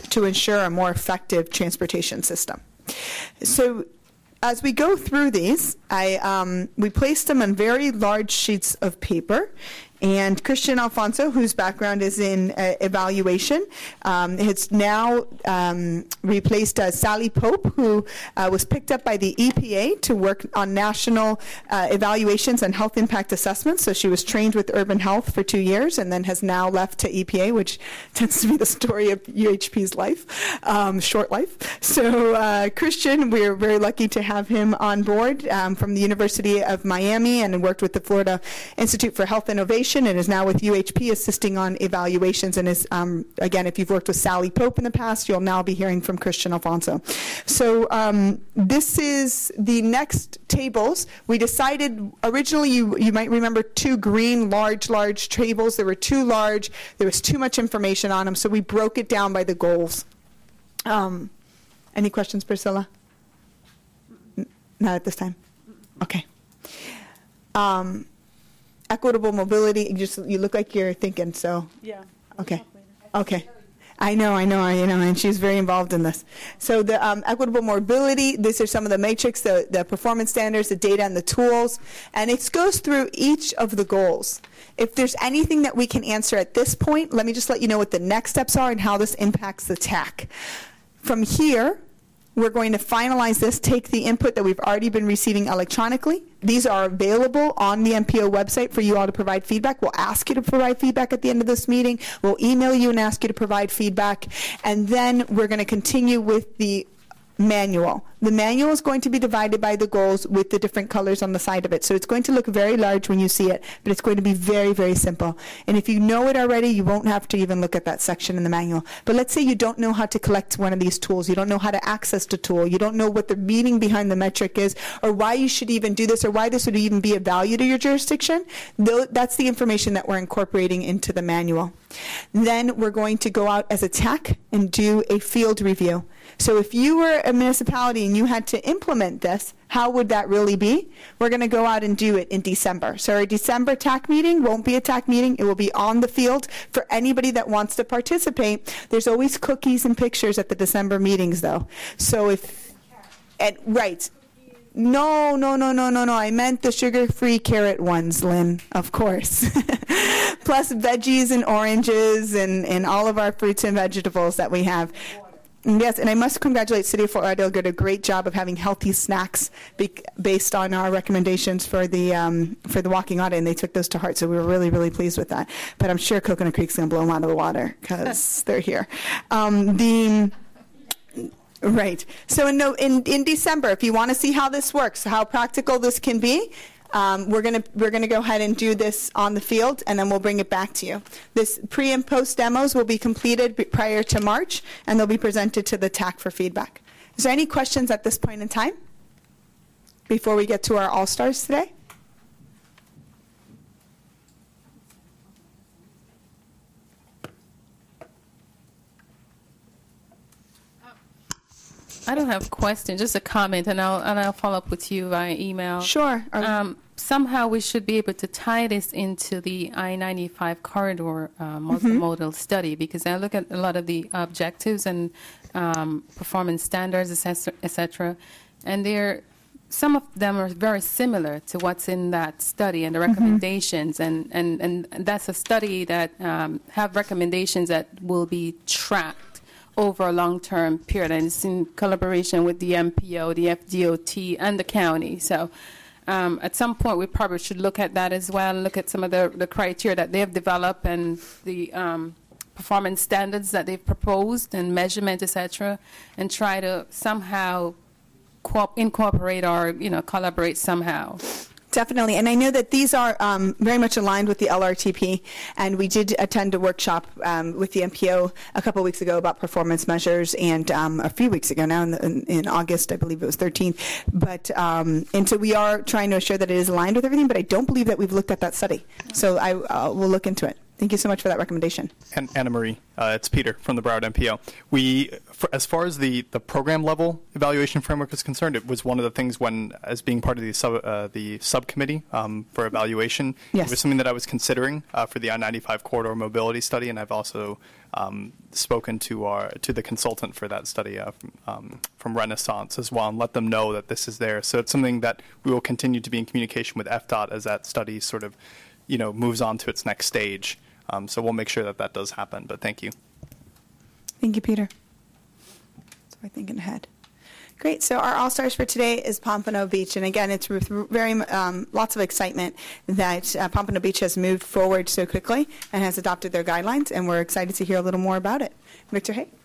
to ensure a more effective transportation system. So as we go through these, I, um, we placed them on very large sheets of paper. And Christian Alfonso, whose background is in uh, evaluation, um, has now um, replaced uh, Sally Pope, who uh, was picked up by the E P A to work on national uh, evaluations and health impact assessments. So she was trained with Urban Health for two years and then has now left to E P A, which tends to be the story of U H P's life, um, short life. So uh, Christian, we're very lucky to have him on board um, from the University of Miami and worked with the Florida Institute for Health Innovation and is now with U H P assisting on evaluations and is, um, again, if you've worked with Sally Pope in the past, you'll now be hearing from Christian Alfonso. So um, this is the next tables. We decided originally, you, you might remember two green, large, large tables. They were too large. There was too much information on them, so we broke it down by the goals. Um, any questions, Priscilla? N- not at this time? Okay. Um, Equitable mobility, you just you look like you're thinking, so. Yeah. Okay. Okay. I know, I know, I you know, and she's very involved in this. So the um, equitable mobility, these are some of the matrix, the, the performance standards, the data, and the tools. And it goes through each of the goals. If there's anything that we can answer at this point, let me just let you know what the next steps are and how this impacts the T A C. From here, we're going to finalize this, take the input that we've already been receiving electronically. These are available on the M P O website for you all to provide feedback. We'll ask you to provide feedback at the end of this meeting. We'll email you and ask you to provide feedback. And then we're going to continue with the manual. The manual is going to be divided by the goals with the different colors on the side of it. So it's going to look very large when you see it, but it's going to be very, very simple. And if you know it already, you won't have to even look at that section in the manual. But let's say you don't know how to collect one of these tools. You don't know how to access the tool. You don't know what the meaning behind the metric is, or why you should even do this, or why this would even be of value to your jurisdiction. That's the information that we're incorporating into the manual. Then we're going to go out as a T A C and do a field review. So if you were a municipality and you had to implement this, how would that really be? We're going to go out and do it in December. So our December T A C meeting won't be a T A C meeting. It will be on the field for anybody that wants to participate. There's always cookies and pictures at the December meetings, though. So if, and, right. No, no, no, no, no, no. I meant the sugar-free carrot ones, Lynn, of course. Plus veggies and oranges and, and all of our fruits and vegetables that we have. Yes, and I must congratulate City of Fort Lauderdale. Did a great job of having healthy snacks be- based on our recommendations for the um, for the walking audit, and they took those to heart. So we were really, really pleased with that. But I'm sure Coconut Creek's going to blow them out of the water because they're here. Um, the right. So in, no, in in December, if you want to see how this works, how practical this can be. Um, we're going to we're going to go ahead and do this on the field, and then we'll bring it back to you. This pre and post demos will be completed b- prior to March, and they'll be presented to the T A C for feedback. Is there any questions at this point in time before we get to our All-Stars today? I don't have a question, just a comment, and I'll and I'll follow up with you via email. Sure. Um, somehow we should be able to tie this into the I ninety-five corridor uh, multimodal mm-hmm. study, because I look at a lot of the objectives and um, performance standards, et cetera, and they're some of them are very similar to what's in that study and the recommendations, mm-hmm. and, and, and that's a study that um, have recommendations that will be tracked over a long-term period, and it's in collaboration with the M P O, the F D O T, and the county. So um, at some point, we probably should look at that as well, look at some of the, the criteria that they have developed and the um, performance standards that they've proposed and measurement, et cetera, and try to somehow co- incorporate or, you know, collaborate somehow. Definitely, and I know that these are um, very much aligned with the L R T P, and we did attend a workshop um, with the M P O a couple of weeks ago about performance measures, and um, a few weeks ago now, in, in, in August, I believe it was thirteenth. But um, and so we are trying to assure that it is aligned with everything, but I don't believe that we've looked at that study. So I uh, will look into it. Thank you so much for that recommendation. And Anna Marie, uh, it's Peter from the Broward M P O. We, for, as far as the, the program level evaluation framework is concerned, it was one of the things when, as being part of the sub uh, the subcommittee um, for evaluation, yes. It was something that I was considering uh, for the I ninety-five corridor mobility study, and I've also um, spoken to our to the consultant for that study uh, from, um, from Renaissance as well, and let them know that this is there. So it's something that we will continue to be in communication with F DOT as that study sort of, you know, moves on to its next stage. Um, so we'll make sure that that does happen, but thank you. Thank you, Peter. So we're thinking ahead. Great. So our All-Stars for today is Pompano Beach. And again, it's with very um, lots of excitement that uh, Pompano Beach has moved forward so quickly and has adopted their guidelines, and we're excited to hear a little more about it. Victor Hay.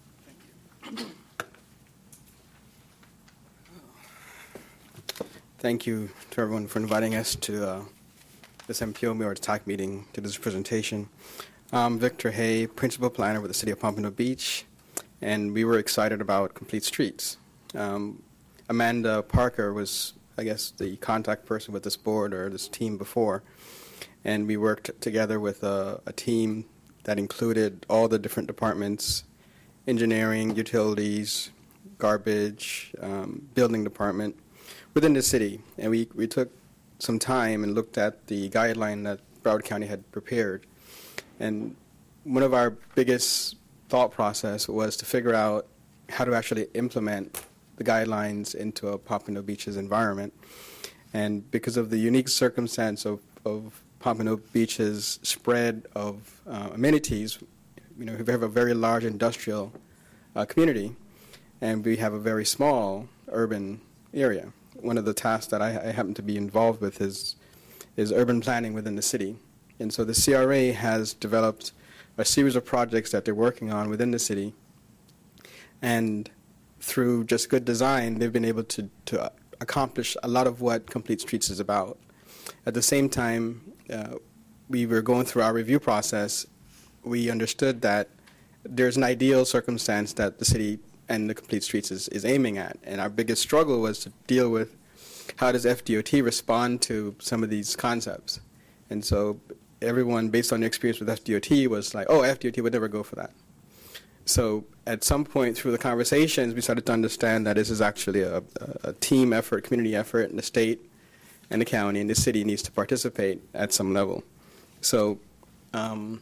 Thank you to everyone for inviting us to uh, this M P O Mayor's Talk meeting, to this presentation. I'm Victor Hay, Principal Planner with the City of Pompano Beach, and we were excited about Complete Streets. Um, Amanda Parker was, I guess, the contact person with this board or this team before, and we worked together with a, a team that included all the different departments: engineering, utilities, garbage, um, building department within the city. And we, we took some time and looked at the guideline that Broward County had prepared. And one of our biggest thought process was to figure out how to actually implement the guidelines into a Pompano Beach's environment. And because of the unique circumstance of, of Pompano Beach's spread of uh, amenities, you know, we have a very large industrial uh, community, and we have a very small urban area. One of the tasks that I, I happen to be involved with is is urban planning within the city. And so the C R A has developed a series of projects that they're working on within the city. And through just good design, they've been able to, to accomplish a lot of what Complete Streets is about. At the same time, uh, we were going through our review process. We understood that there's an ideal circumstance that the city and the Complete Streets is, is aiming at. And our biggest struggle was to deal with how does F D O T respond to some of these concepts. And so everyone, based on their experience with F D O T, was like, oh, F D O T would never go for that. So at some point through the conversations, we started to understand that this is actually a, a team effort, community effort, and the state and the county and the city needs to participate at some level. So um,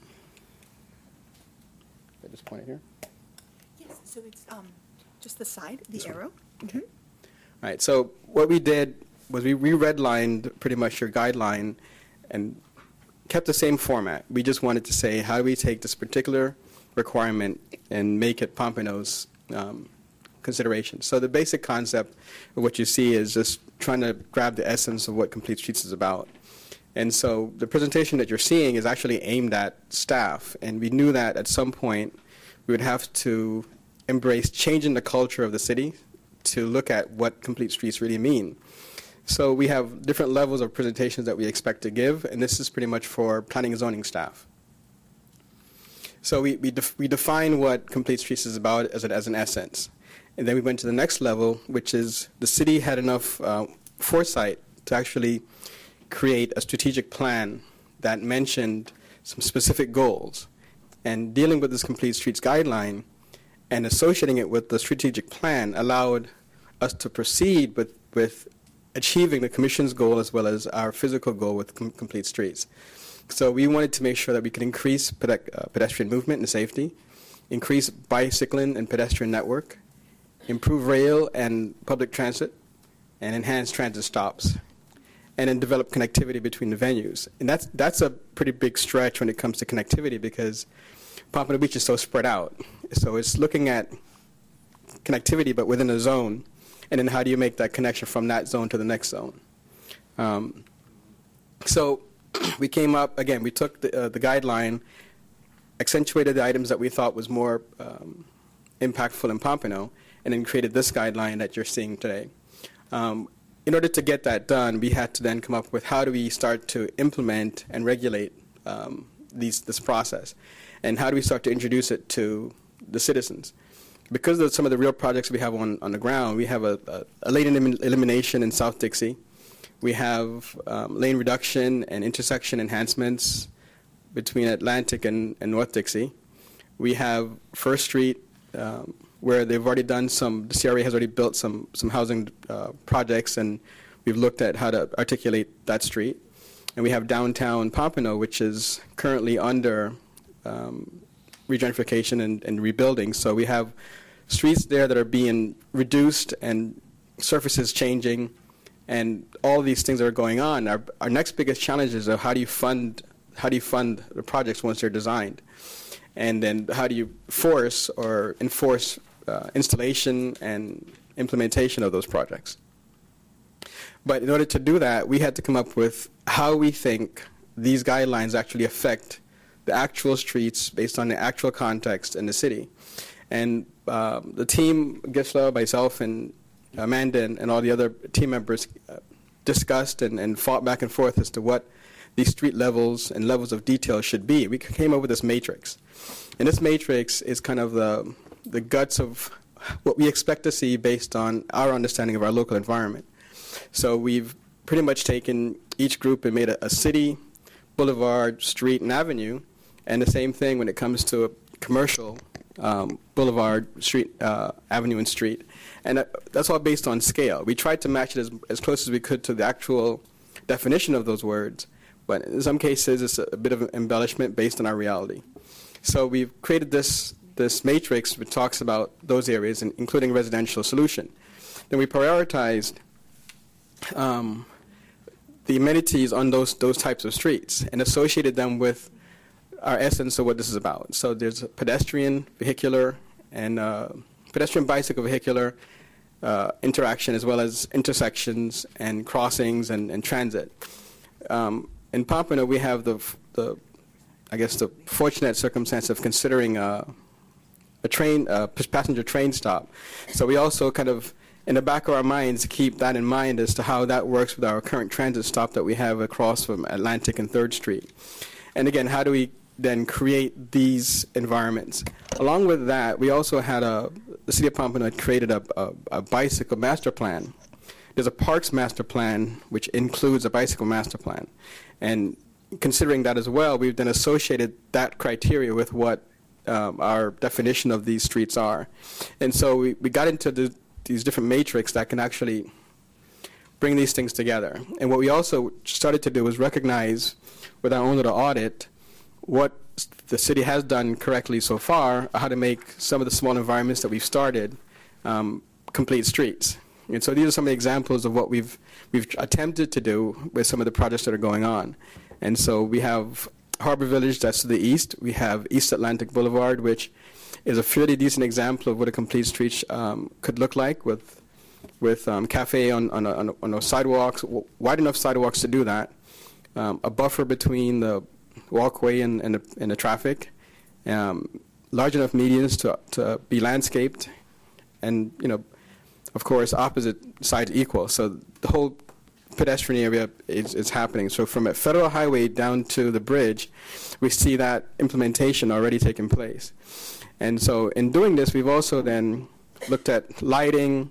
I just point it here. Yes, so it's um, just the side, the this arrow. Mm-hmm. All right, so what we did was we re-redlined pretty much your guideline and kept the same format. We just wanted to say, how do we take this particular requirement and make it Pompano's um, consideration? So the basic concept of what you see is just trying to grab the essence of what Complete Streets is about. And so the presentation that you're seeing is actually aimed at staff, and we knew that at some point we would have to embrace changing the culture of the city to look at what Complete Streets really mean. So we have different levels of presentations that we expect to give, and this is pretty much for planning and zoning staff. So we, we, def we define what Complete Streets is about as, a, as an essence. And then we went to the next level, which is the city had enough uh, foresight to actually create a strategic plan that mentioned some specific goals. And dealing with this Complete Streets guideline and associating it with the strategic plan allowed us to proceed with, with achieving the Commission's goal as well as our physical goal with com Complete Streets. So we wanted to make sure that we could increase ped uh, pedestrian movement and safety, increase bicycling and pedestrian network, improve rail and public transit, and enhance transit stops, and then develop connectivity between the venues. And that's, that's a pretty big stretch when it comes to connectivity because Pompano Beach is so spread out. So it's looking at connectivity but within a zone, and then how do you make that connection from that zone to the next zone. Um, so we came up, again, we took the, uh, the guideline, accentuated the items that we thought was more um, impactful in Pompano, and then created this guideline that you're seeing today. Um, in order to get that done, we had to then come up with how do we start to implement and regulate um, these, this process, and how do we start to introduce it to the citizens. Because of some of the real projects we have on, on the ground, we have a, a, a lane elim elimination in South Dixie. We have um, lane reduction and intersection enhancements, between Atlantic and, and North Dixie. We have First Street, um, where they've already done some, the C R A has already built some, some housing uh, projects, and we've looked at how to articulate that street. And we have downtown Pompano, which is currently under um, regentrification and, and rebuilding. So we have streets there that are being reduced and surfaces changing, and all these things that are going on. Our, our next biggest challenge is of how do you fund how do you fund the projects once they're designed, and then how do you force or enforce uh, installation and implementation of those projects. But in order to do that, we had to come up with how we think these guidelines actually affect the actual streets based on the actual context in the city. And um, the team, Gisela, myself, and Amanda, and, and all the other team members uh, discussed and, and fought back and forth as to what these street levels and levels of detail should be. We came up with this matrix. And this matrix is kind of the, the guts of what we expect to see based on our understanding of our local environment. So we've pretty much taken each group and made a, a city, boulevard, street, and avenue, and the same thing when it comes to a commercial um, boulevard, street, uh, avenue, and street. And that, that's all based on scale. We tried to match it as, as close as we could to the actual definition of those words, but in some cases it's a, a bit of an embellishment based on our reality. So we've created this, this matrix which talks about those areas, and including residential solution. Then we prioritized um, the amenities on those, those types of streets and associated them with our essence of what this is about. So there's pedestrian, vehicular, and uh, pedestrian, bicycle, vehicular uh, interaction, as well as intersections and crossings and, and transit. Um, in Pompano, we have the, the, I guess, the fortunate circumstance of considering uh, a train, uh, passenger train stop. So we also kind of, in the back of our minds, keep that in mind as to how that works with our current transit stop that we have across from Atlantic and third Street. And again, how do we then create these environments? Along with that, we also had a, the City of Pompano had created a, a, a bicycle master plan. There's a parks master plan, which includes a bicycle master plan. And considering that as well, we've then associated that criteria with what um, our definition of these streets are. And so we, we got into the, these different matrix that can actually bring these things together. And what we also started to do was recognize with our own little audit what the city has done correctly so far, how to make some of the small environments that we've started um, complete streets. And so these are some of the examples of what we've we've attempted to do with some of the projects that are going on. And so we have Harbor Village, that's to the east. We have East Atlantic Boulevard, which is a fairly decent example of what a complete street um, could look like, with with um, cafe on on, a, on, a, on those sidewalks, w- wide enough sidewalks to do that, um, a buffer between the walkway and, and, the, and the traffic, um, large enough medians to to be landscaped, and you know, of course, opposite sides equal. So the whole pedestrian area is, is happening. So from a federal highway down to the bridge, we see that implementation already taking place. And so in doing this, we've also then looked at lighting,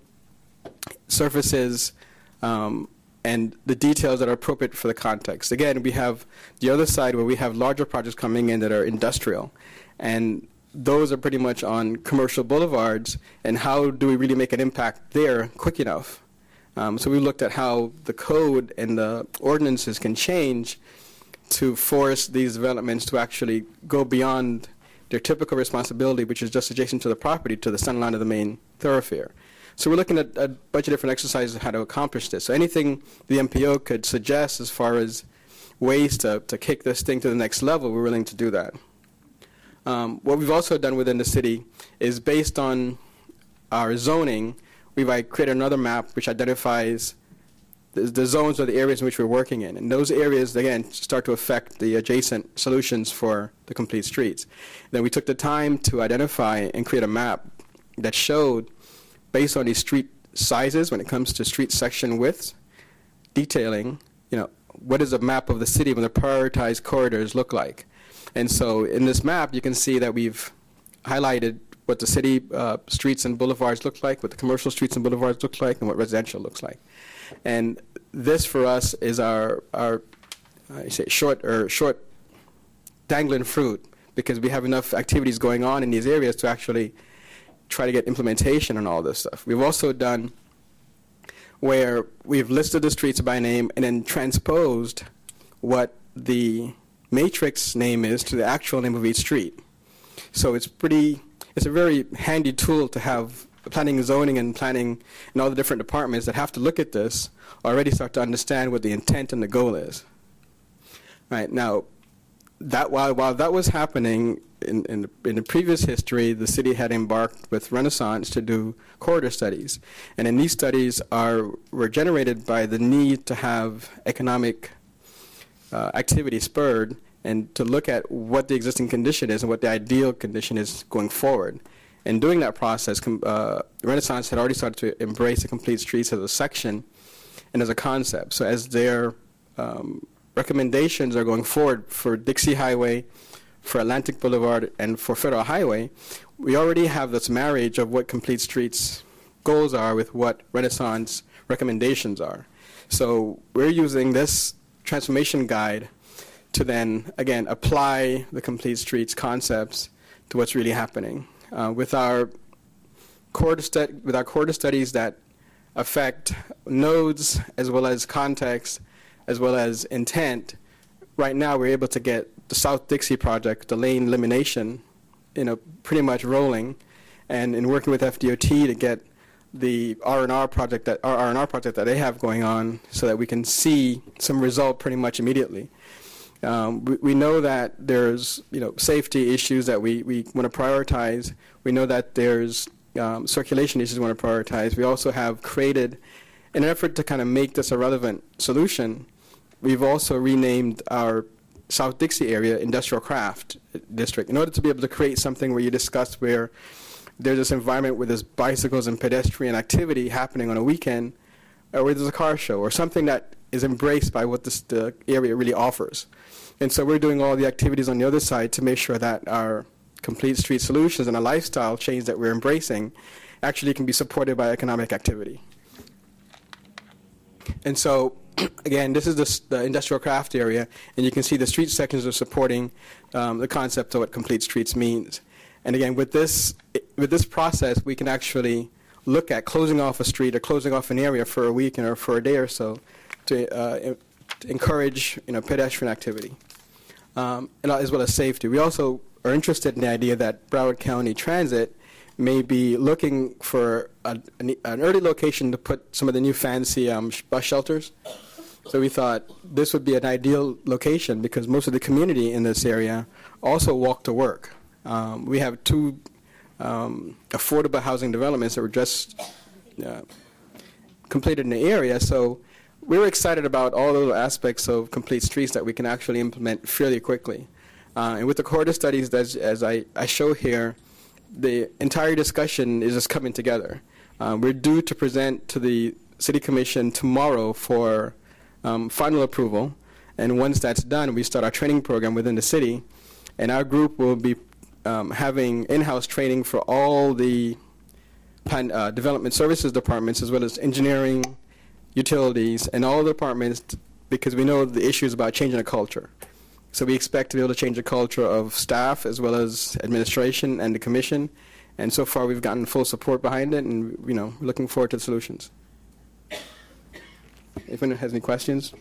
surfaces, um, and the details that are appropriate for the context. Again, we have the other side where we have larger projects coming in that are industrial. And those are pretty much on commercial boulevards, and how do we really make an impact there quick enough? Um, so we looked at how the code and the ordinances can change to force these developments to actually go beyond their typical responsibility, which is just adjacent to the property, to the center line of the main thoroughfare. So we're looking at a bunch of different exercises on how to accomplish this. So anything the M P O could suggest as far as ways to, to kick this thing to the next level, we're willing to do that. Um, what we've also done within the city is, based on our zoning, we've created another map which identifies the, the zones or the areas in which we're working in. And those areas, again, start to affect the adjacent solutions for the complete streets. Then we took the time to identify and create a map that showed, based on these street sizes when it comes to street section widths, detailing, you know, what is a map of the city when the prioritized corridors look like. And so in this map, you can see that we've highlighted what the city uh, streets and boulevards look like, what the commercial streets and boulevards look like, and what residential looks like. And this, for us, is our our I say short or short dangling fruit because we have enough activities going on in these areas to actually try to get implementation on all this stuff. We've also done where we've listed the streets by name and then transposed what the matrix name is to the actual name of each street. So it's pretty, it's a very handy tool to have planning and zoning and planning and all the different departments that have to look at this already start to understand what the intent and the goal is. All right, now, that while, while that was happening, in, in, the, in the previous history, the city had embarked with Renaissance to do corridor studies. And then these studies are, were generated by the need to have economic uh, activity spurred and to look at what the existing condition is and what the ideal condition is going forward. And during that process, uh, Renaissance had already started to embrace the complete streets as a section and as a concept. So as their um, recommendations are going forward for Dixie Highway, for Atlantic Boulevard, and for Federal Highway, we already have this marriage of what Complete Streets goals are with what Renaissance recommendations are. So we're using this transformation guide to then, again, apply the Complete Streets concepts to what's really happening. Uh, with our corridor stu- with our corridor studies that affect nodes as well as context as well as intent, right now we're able to get the South Dixie project, the lane elimination, you know, pretty much rolling, and in working with F D O T to get the R and R project that R and R project that they have going on, so that we can see some result pretty much immediately. Um, we, we know that there's, you know, safety issues that we, we want to prioritize. We know that there's um, circulation issues we want to prioritize. We also have created, in an effort to kind of make this a relevant solution, we've also renamed our South Dixie area Industrial Craft District in order to be able to create something where you discuss where there's this environment where there's bicycles and pedestrian activity happening on a weekend, or where there's a car show, or something that is embraced by what this, the area really offers. And so we're doing all the activities on the other side to make sure that our complete street solutions and a lifestyle change that we're embracing actually can be supported by economic activity. And so, again, this is the, the industrial craft area, and you can see the street sections are supporting um, the concept of what complete streets means. And again, with this, with this process, we can actually look at closing off a street or closing off an area for a week or for a day or so to, uh, to encourage, you know, pedestrian activity, um, and as well as safety. We also are interested in the idea that Broward County Transit may be looking for a, an, an early location to put some of the new fancy um, sh- bus shelters. So we thought this would be an ideal location because most of the community in this area also walk to work. Um, we have two um, affordable housing developments that were just uh, completed in the area. So we're excited about all those aspects of complete streets that we can actually implement fairly quickly. Uh, and with the corridor studies, as, as I, I show here, the entire discussion is just coming together. Uh, we're due to present to the City Commission tomorrow for um, final approval. And once that's done, we start our training program within the city. And our group will be um, having in-house training for all the plan, uh, development services departments, as well as engineering, utilities, and all the departments, because we know the issues about changing the culture. So we expect to be able to change the culture of staff as well as administration and the commission. And so far we've gotten full support behind it, and, you know, looking forward to the solutions. If anyone has any questions.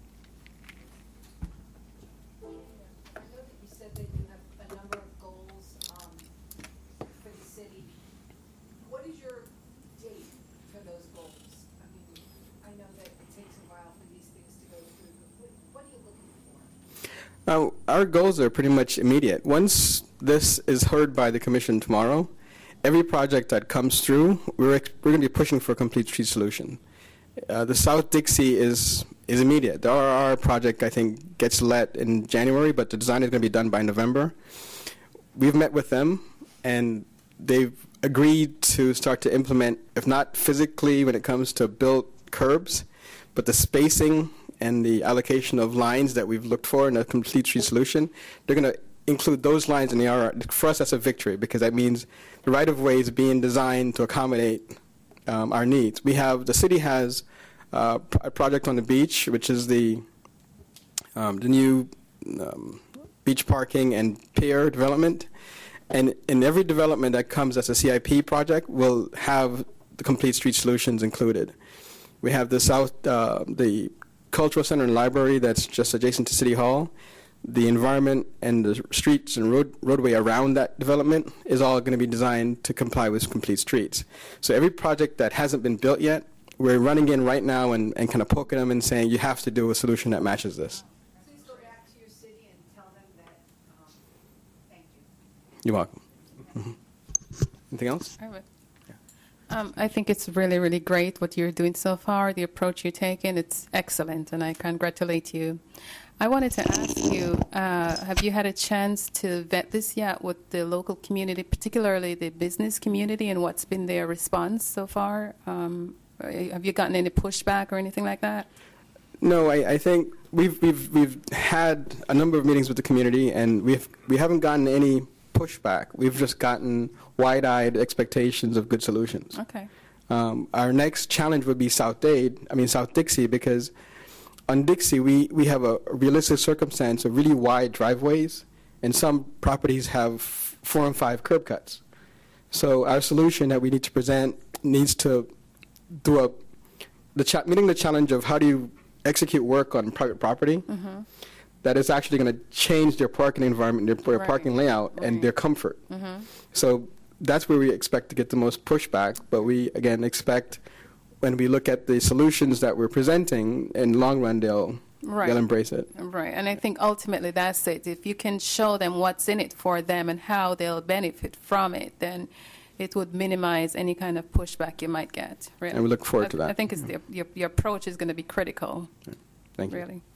Uh, our goals are pretty much immediate. Once this is heard by the commission tomorrow, every project that comes through, we're, ex- we're going to be pushing for a complete street solution. Uh, the South Dixie is is immediate. The R R R project, I think, gets let in January, but the design is going to be done by November. We've met with them, and they've agreed to start to implement, if not physically when it comes to built curbs, but the spacing and the allocation of lines that we've looked for in a complete street solution. They're going to include those lines in the R R R. For us, that's a victory, because that means the right-of-way is being designed to accommodate um, our needs. We have, the city has uh, a project on the beach, which is the um, the new um, beach parking and pier development. And in every development that comes as a C I P project will have the complete street solutions included. We have the south, uh, the cultural center and library that's just adjacent to City Hall. The environment and the streets and road, roadway around that development is all going to be designed to comply with complete streets. So every project that hasn't been built yet, we're running in right now and, and kind of poking them and saying, you have to do a solution that matches this. Please go back to your city and tell them that, um, thank you. You're welcome. Mm-hmm. Anything else? I would. Um, I think it's really, really great what you're doing so far. The approach you're taking, it's excellent, and I congratulate you. I wanted to ask you, uh, have you had a chance to vet this yet with the local community, particularly the business community, and what's been their response so far? Um, have you gotten any pushback or anything like that? No, I, I think we've we've we've had a number of meetings with the community, and we've we haven't gotten any pushback. We've just gotten wide-eyed expectations of good solutions. Okay. Um, our next challenge would be South Dade, I mean South Dixie, because on Dixie we, we have a realistic circumstance of really wide driveways, and some properties have four and five curb cuts. So our solution that we need to present needs to do a the cha- meeting the challenge of how do you execute work on private property. Mm-hmm. That is actually going to change their parking environment, their, their Right. parking layout, Right. and their comfort. Mm-hmm. So that's where we expect to get the most pushback. But we, again, expect when we look at the solutions that we're presenting, in the long run, they'll, Right. they'll embrace it. Right, and I think ultimately that's it. If you can show them what's in it for them and how they'll benefit from it, then it would minimize any kind of pushback you might get. Really. And we look forward I, to that. I think it's the, your, your approach is going to be critical. Thank you. Really.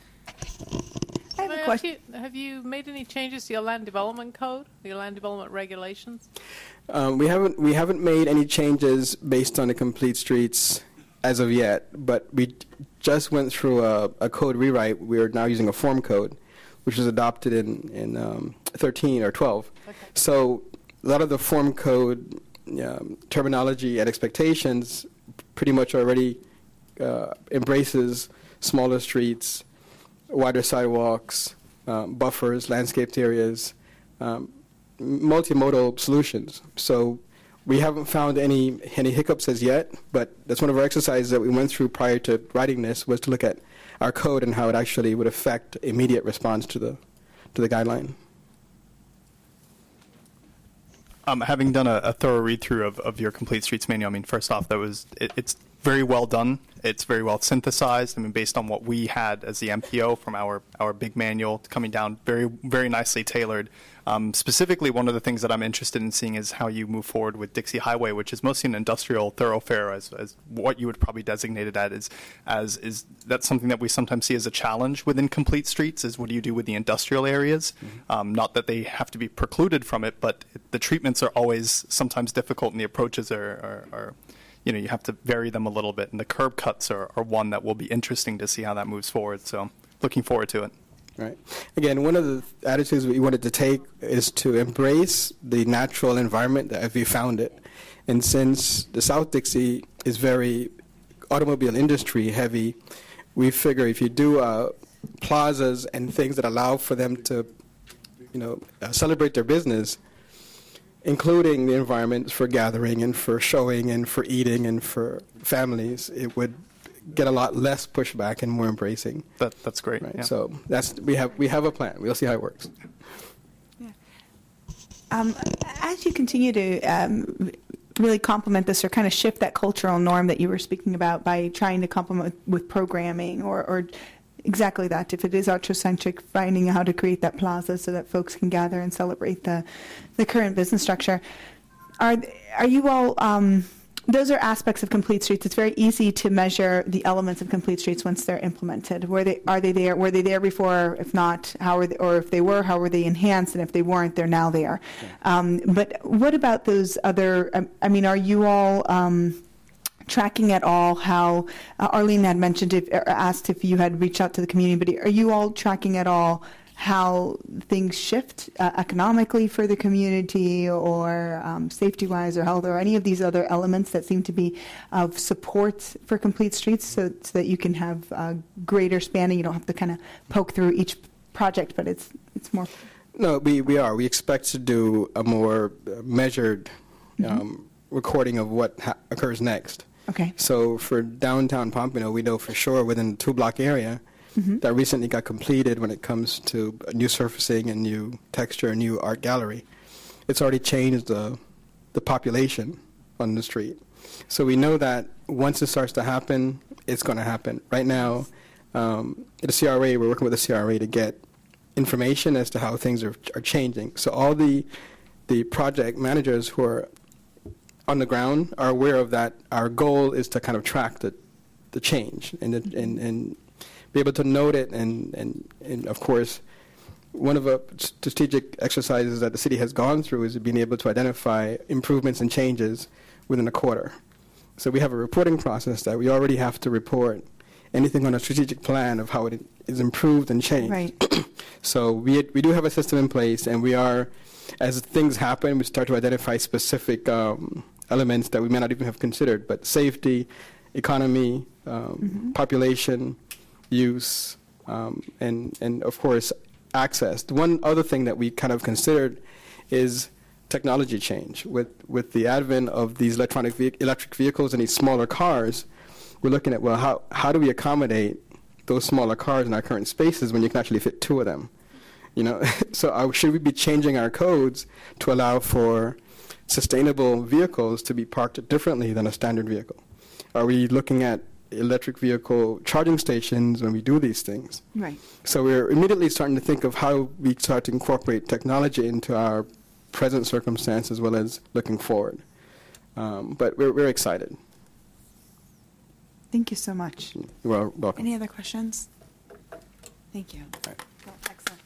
I have a question. You, have you made any changes to your land development code, your land development regulations? Um, we haven't we haven't made any changes based on the complete streets as of yet, but we just went through a, a code rewrite. We are now using a form code, which was adopted in in um, thirteen or twelve. Okay. So a lot of the form code um, terminology and expectations pretty much already uh, embraces smaller streets, wider sidewalks, um, buffers, landscaped areas, um, multimodal solutions. So we haven't found any any hiccups as yet, but that's one of our exercises that we went through prior to writing this, was to look at our code and how it actually would affect immediate response to the to the guideline. Um, having done a, a thorough read-through of, of your Complete Streets manual, I mean, first off, that was it, it's very well done. It's very well synthesized. I mean, based on what we had as the M P O from our, our big manual coming down, very very nicely tailored. Um, specifically, one of the things that I'm interested in seeing is how you move forward with Dixie Highway, which is mostly an industrial thoroughfare, as, as what you would probably designate it as. As is that's something that we sometimes see as a challenge within Complete Streets. Is what do you do with the industrial areas? Mm-hmm. Um, not that they have to be precluded from it, but it, the treatments are always sometimes difficult, and the approaches are. are, are you know, you have to vary them a little bit, and the curb cuts are, are one that will be interesting to see how that moves forward. So, looking forward to it. Right. Again, one of the attitudes we wanted to take is to embrace the natural environment as we found it. And since the South Dixie is very automobile industry heavy, we figure if you do uh, plazas and things that allow for them to, you know, uh, celebrate their business, including the environment for gathering and for showing and for eating and for families, it would get a lot less pushback and more embracing. That that's great. Right? Yeah. So that's we have we have a plan. We'll see how it works. Yeah. Um, as you continue to um, really complement this or kind of shift that cultural norm that you were speaking about by trying to complement with programming or, or exactly that, if it is ultracentric, finding how to create that plaza so that folks can gather and celebrate the the current business structure. Are are you all? Um, those are aspects of Complete Streets. It's very easy to measure the elements of Complete Streets once they're implemented. Were they are they there? Were they there before? If not, how are they? Or if they were, how were they enhanced? And if they weren't, they're now there. Okay. Um, but what about those other? Um, I mean, are you all? Um, tracking at all how uh, Arlene had mentioned if or asked if you had reached out to the community, but are you all tracking at all how things shift uh, economically for the community or um, safety-wise or health or any of these other elements that seem to be of support for Complete Streets so, so that you can have uh, greater spanning, you don't have to kind of poke through each project, but it's it's more. No, we, we are. We expect to do a more uh, measured um, Mm-hmm. recording of what ha- occurs next. Okay. So for downtown Pompano, we know for sure within the two-block area Mhm. that recently got completed when it comes to new surfacing and new texture and new art gallery. It's already changed the, the population on the street. So we know that once it starts to happen, it's going to happen. Right now, um, at the C R A, we're working with the C R A to get information as to how things are, are changing. So all the, the project managers who are on the ground are aware of that. Our goal is to kind of track the, the change and, the, and, and be able to note it. And, and, and of course, one of the strategic exercises that the city has gone through is being able to identify improvements and changes within a quarter. So we have a reporting process that we already have to report anything on a strategic plan of how it is improved and changed. Right. So we, we do have a system in place, and we are, as things happen, we start to identify specific um, elements that we may not even have considered, but safety, economy, um, Mm-hmm. population, use, um, and, and of course, access. The one other thing that we kind of considered is technology change. With, with the advent of these electronic ve- electric vehicles and these smaller cars, we're looking at, well, how, how do we accommodate those smaller cars in our current spaces when you can actually fit two of them? You know, so uh, should we be changing our codes to allow for sustainable vehicles to be parked differently than a standard vehicle? Are we looking at electric vehicle charging stations when we do these things? Right. So we're immediately starting to think of how we start to incorporate technology into our present circumstance as well as looking forward. Um, but we're, we're excited. Thank you so much. You are welcome. Any other questions? Thank you. Right. Well, excellent.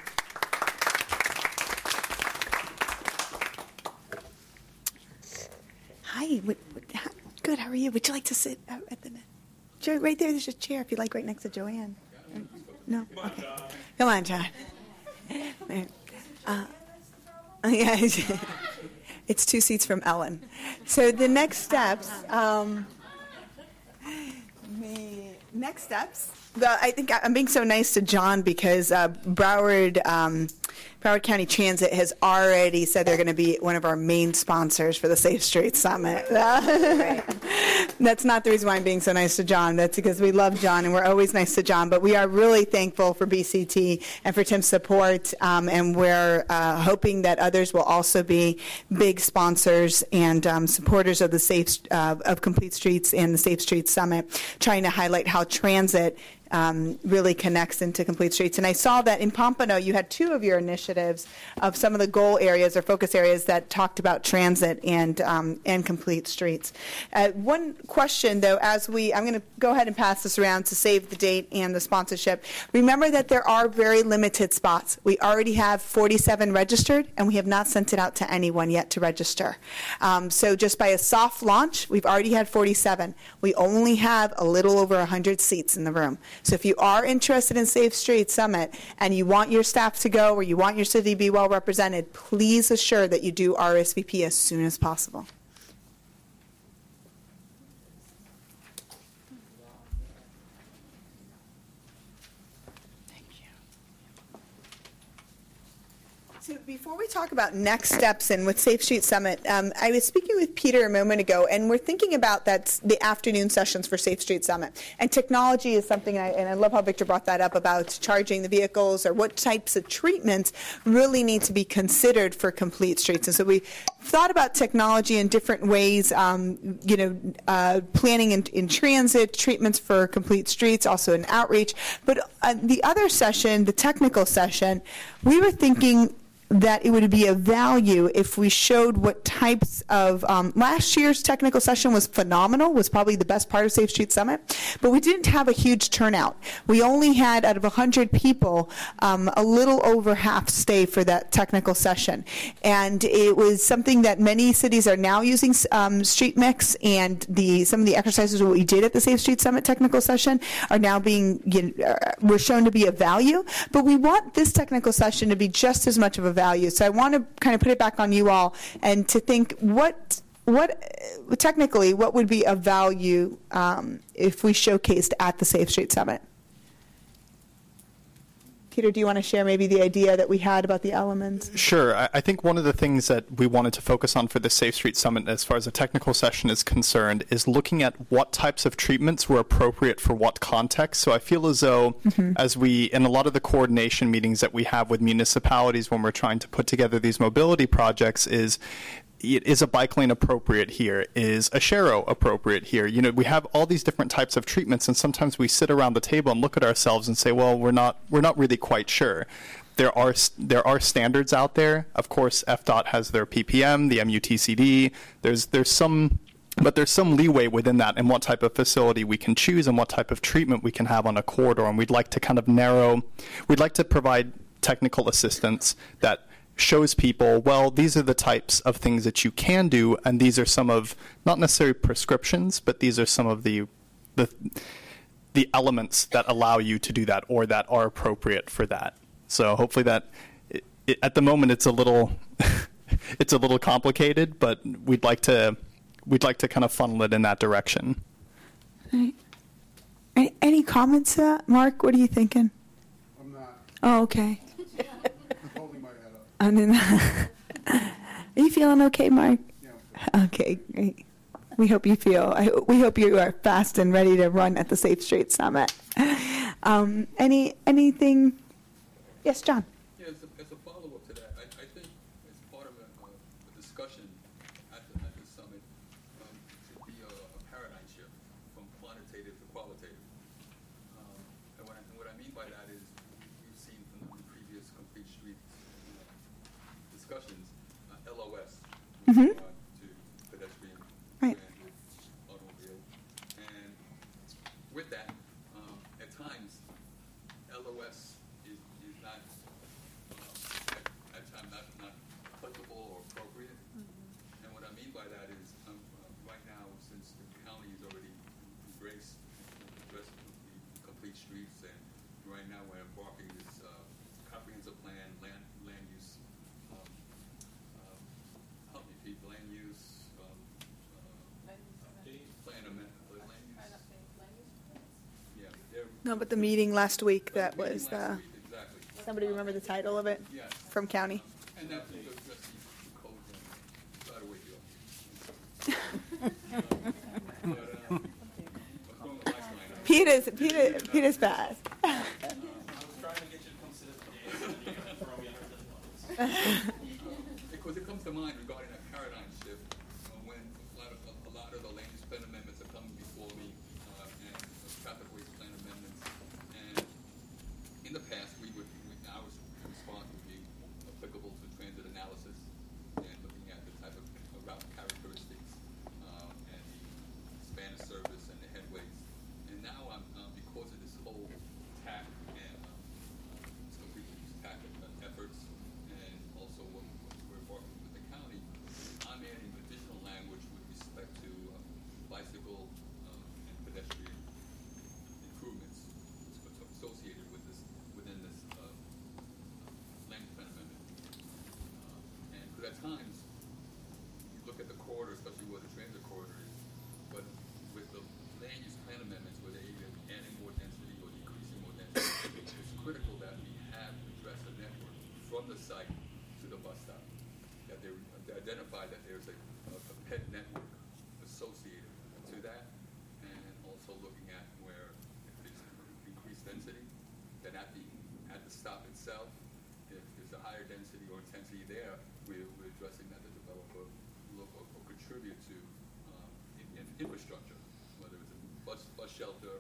Hi. What, what, how, good. How are you? Would you like to sit out at the Joe, right there? There's a chair if you'd like, right next to Joanne. No. Okay. Come on, John. There. Uh, yeah. It's two seats from Ellen. So the next steps. Um, the next steps. The, I think I'm being so nice to John because uh, Broward um, Broward County Transit has already said they're going to be one of our main sponsors for the Safe Streets Summit. Right. That's not the reason why I'm being so nice to John. That's because we love John and we're always nice to John. But we are really thankful for B C T and for Tim's support, um, and we're uh, hoping that others will also be big sponsors and um, supporters of the Safe uh, of Complete Streets and the Safe Streets Summit, trying to highlight how transit Um, really connects into Complete Streets. And I saw that in Pompano you had two of your initiatives of some of the goal areas or focus areas that talked about transit and um, and Complete Streets. Uh, one question, though, as we, I'm going to go ahead and pass this around to save the date and the sponsorship. Remember that there are very limited spots. We already have forty-seven registered, and we have not sent it out to anyone yet to register. Um, so just by a soft launch, we've already had forty-seven. We only have a little over one hundred seats in the room. So if you are interested in Safe Streets Summit and you want your staff to go or you want your city to be well represented, please assure that you do R S V P as soon as possible. So before we talk about next steps and with Safe Streets Summit, um, I was speaking with Peter a moment ago, and we're thinking about that the afternoon sessions for Safe Streets Summit. And technology is something, I, and I love how Victor brought that up about charging the vehicles or what types of treatments really need to be considered for Complete Streets. And so we thought about technology in different ways, um, you know, uh, planning in, in transit, treatments for Complete Streets, also in outreach. But uh, the other session, the technical session, we were thinking that it would be of value if we showed what types of, um, last year's technical session was phenomenal, was probably the best part of Safe Streets Summit, but we didn't have a huge turnout. We only had, out of one hundred people, um, a little over half stay for that technical session. And it was something that many cities are now using, um, Street Mix, and the some of the exercises that we did at the Safe Streets Summit technical session are now being, you know, uh, were shown to be of value, but we want this technical session to be just as much of a value. So I want to kind of put it back on you all and to think what, what technically, what would be of value um, if we showcased at the Safe Streets Summit? Peter, do you want to share maybe the idea that we had about the elements? Sure. I, I think one of the things that we wanted to focus on for the Safe Street Summit as far as the technical session is concerned is looking at what types of treatments were appropriate for what context. So I feel as though mm-hmm. as we, in a lot of the coordination meetings that we have with municipalities when we're trying to put together these mobility projects is, is a bike lane appropriate here? Is a Shero appropriate here? You know, we have all these different types of treatments, and sometimes we sit around the table and look at ourselves and say, well, we're not, we're not really quite sure. There are, there are standards out there. Of course, F DOT has their P P M, the M U T C D. There's, there's some, but there's some leeway within that and what type of facility we can choose and what type of treatment we can have on a corridor. And we'd like to kind of narrow, we'd like to provide technical assistance that shows people, well, these are the types of things that you can do, and these are some of, not necessarily prescriptions, but these are some of the the, the elements that allow you to do that or that are appropriate for that. So hopefully that, it, it, at the moment, it's a little, it's a little complicated, but we'd like to, we'd like to kind of funnel it in that direction. Any, any comments, uh, Mark? What are you thinking? I'm not. Oh, okay. I'm holding my head up. And then, are you feeling okay, Mark? Yeah. Okay, great. We hope you feel. I, we hope you are fast and ready to run at the Safe Street Summit. Um, any anything? Yes, John. Yeah, as a, as a follow-up to that, I, I think as part of a, a, a discussion at the, at the summit um, should be a, a paradigm shift from quantitative to qualitative. Um, and, what I, and what I mean by that is we've seen from the previous Complete Street uh, discussions, uh, L O S, Mm-hmm. uh, to pedestrian Right. transit, automobile, and with that, um, at times, L O S is, is not, um, at, at times not, not applicable or appropriate. Mm-hmm. And what I mean by that is, um, uh, right now, since the county has already embraced the rest of the complete streets, and right now we're embarking this uh, comprehensive plan, land land use, um, um, help me, Pete, land use, um, uh, plan amendment, land use. Yeah, they're No, but the meeting last week that meeting was. last Uh, week, exactly. somebody remember the title of it? Yes. From county. And that's the address the code and try to wake you up. But, um, what's going on with lifeline? Pete is Pete. Pete is fast. I was trying to get you to come sit us today, so throw me under the bus. Because it comes to mind regarding that paradigm shift, uh, when a lot of a lot of the land use plan amendments are coming before me, uh, and the traffic waste plan amendments, and in the past we would, we, our response would be applicable to transit analysis and looking at the type of route characteristics, um, and the span of service and the headways. And now I'm, uh, because of this whole T A C and um, this complete use T A C efforts, and also what we're working with the county, I'm adding additional language with respect to uh, bicycle um, and pedestrian improvements associated with this, within this uh, land plan amendment. Uh, and because at times, you look at the corridor, especially where the transit corridor is, but with the land use plan amendments, where they're either adding more density or decreasing more density, it's critical that we have addressed the network from the site to the bus stop, that they they identify that there's a, a, a pet network associated to that, and also looking at where if there's increased density, then at the at the stop itself, if there's a higher density or intensity there, we're, we're addressing that the developer look or, or contribute to um, in, in infrastructure, whether it's a bus bus shelter,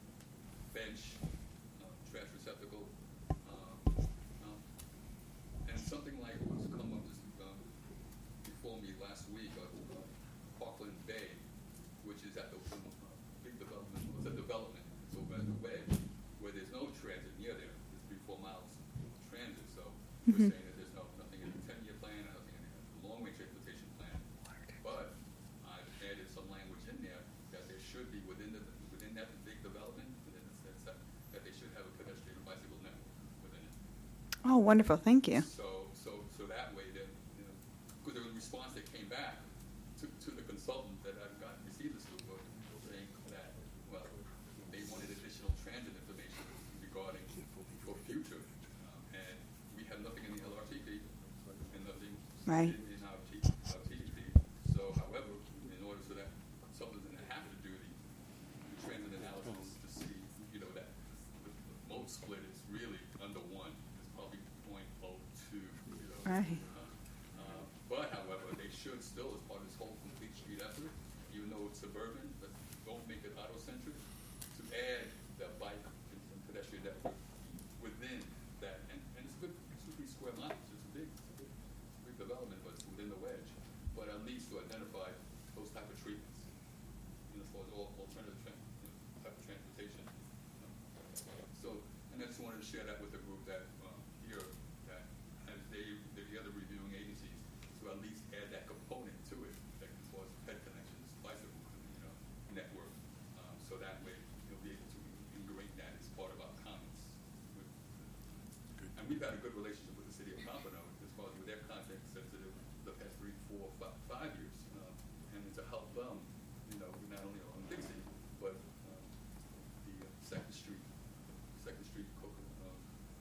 bench, uh, trash receptacle, um, um, and something like what's come up this, um, before me last week, uh, uh, Parkland Bay, which is at the uh, big development. It's a development. It's over at the Wedge, where there's no transit near there. There's three, four miles of transit. So we're Mhm. saying that there's no nothing in the ten-year plan, nothing in the long-range transportation plan. But I've added some language in there that there should be within the within that big development, within the sense that, that they should have a pedestrian and bicycle network within it. Oh, wonderful! Thank you. So, so, so that way, that you know, because there was a response that came back to, to the consultant that I've got received this with, saying that well, they wanted additional transit information regarding for future Right. in, in our, T, our T H P. So, however, in order so that consultants didn't have to do the, the transit analysis to see, you know, that the, the mode split is really under one. It's probably point oh two, you know. Right. Uh, uh, but, however, they should still, as part of this whole complete street effort, even though it's suburban, but don't make it auto-centric, to add the bike and pedestrian network within that. And, and it's good, it's two square miles. It's a big, it's a big, big development, but it's within the wedge. But at least to identify those type of treatments, you know, as far as all alternative tran- you know, type of transportation. So, and I just wanted to share that with the group that uh, here, that as they, they're the other reviewing agencies, to at least add that component to it, like as far as ped connections, bicycle, you know, network. Um, so that way you'll be able to ingrain that as part of our comments. With, and we've had a good relationship with the city of Pompano as far as with their context sensitive the past three, four, five, five years, um, and to help them, you know, not only on Dixie, but um, the uh, Second Street, Second Street, Coconut, um,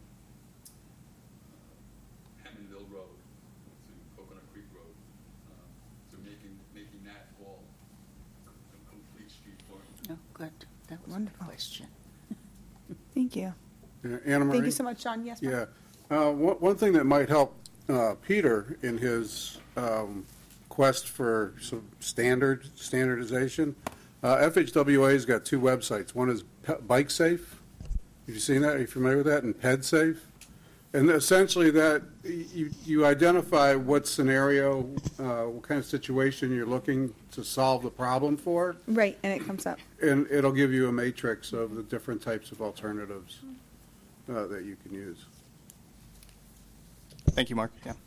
uh, Hammondville Road to Coconut Creek Road, um, to making making that all a complete street for them. Oh, good. That was Wonderful. a question. Thank you. Yeah, Anna Marie? Thank you so much, John. Yes, Yeah. Uh, one, one thing that might help uh, Peter in his um, quest for some standard standardization, uh, F H W A's got two websites. One is Pe- Bike Safe. Have you seen that? Are you familiar with that? And Ped Safe. And essentially that you, you identify what scenario, uh, what kind of situation you're looking to solve the problem for, Right, and it comes up. and it'll give you a matrix of the different types of alternatives uh, that you can use. Thank you, Mark. Yeah.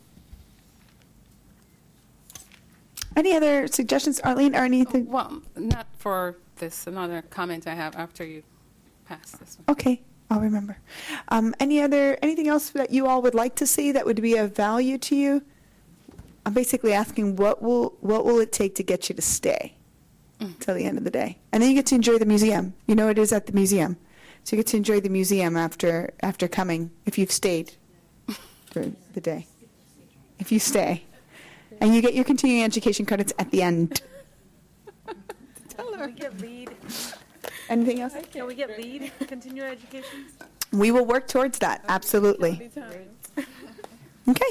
Any other suggestions, Arlene, or anything? Well, not for this. Another comment I have after you pass this one. Okay, I'll remember. Um, any other, anything else that you all would like to see that would be of value to you? I'm basically asking what will what will it take to get you to stay till the end of the day, and then you get to enjoy the museum. You know it is at the museum, so you get to enjoy the museum after after coming if you've stayed for the day. If you stay, and you get your continuing education credits at the end. Tell her. Can we get lead? Anything else? Can we get lead? Continuing education? We will work towards that. Absolutely. Okay.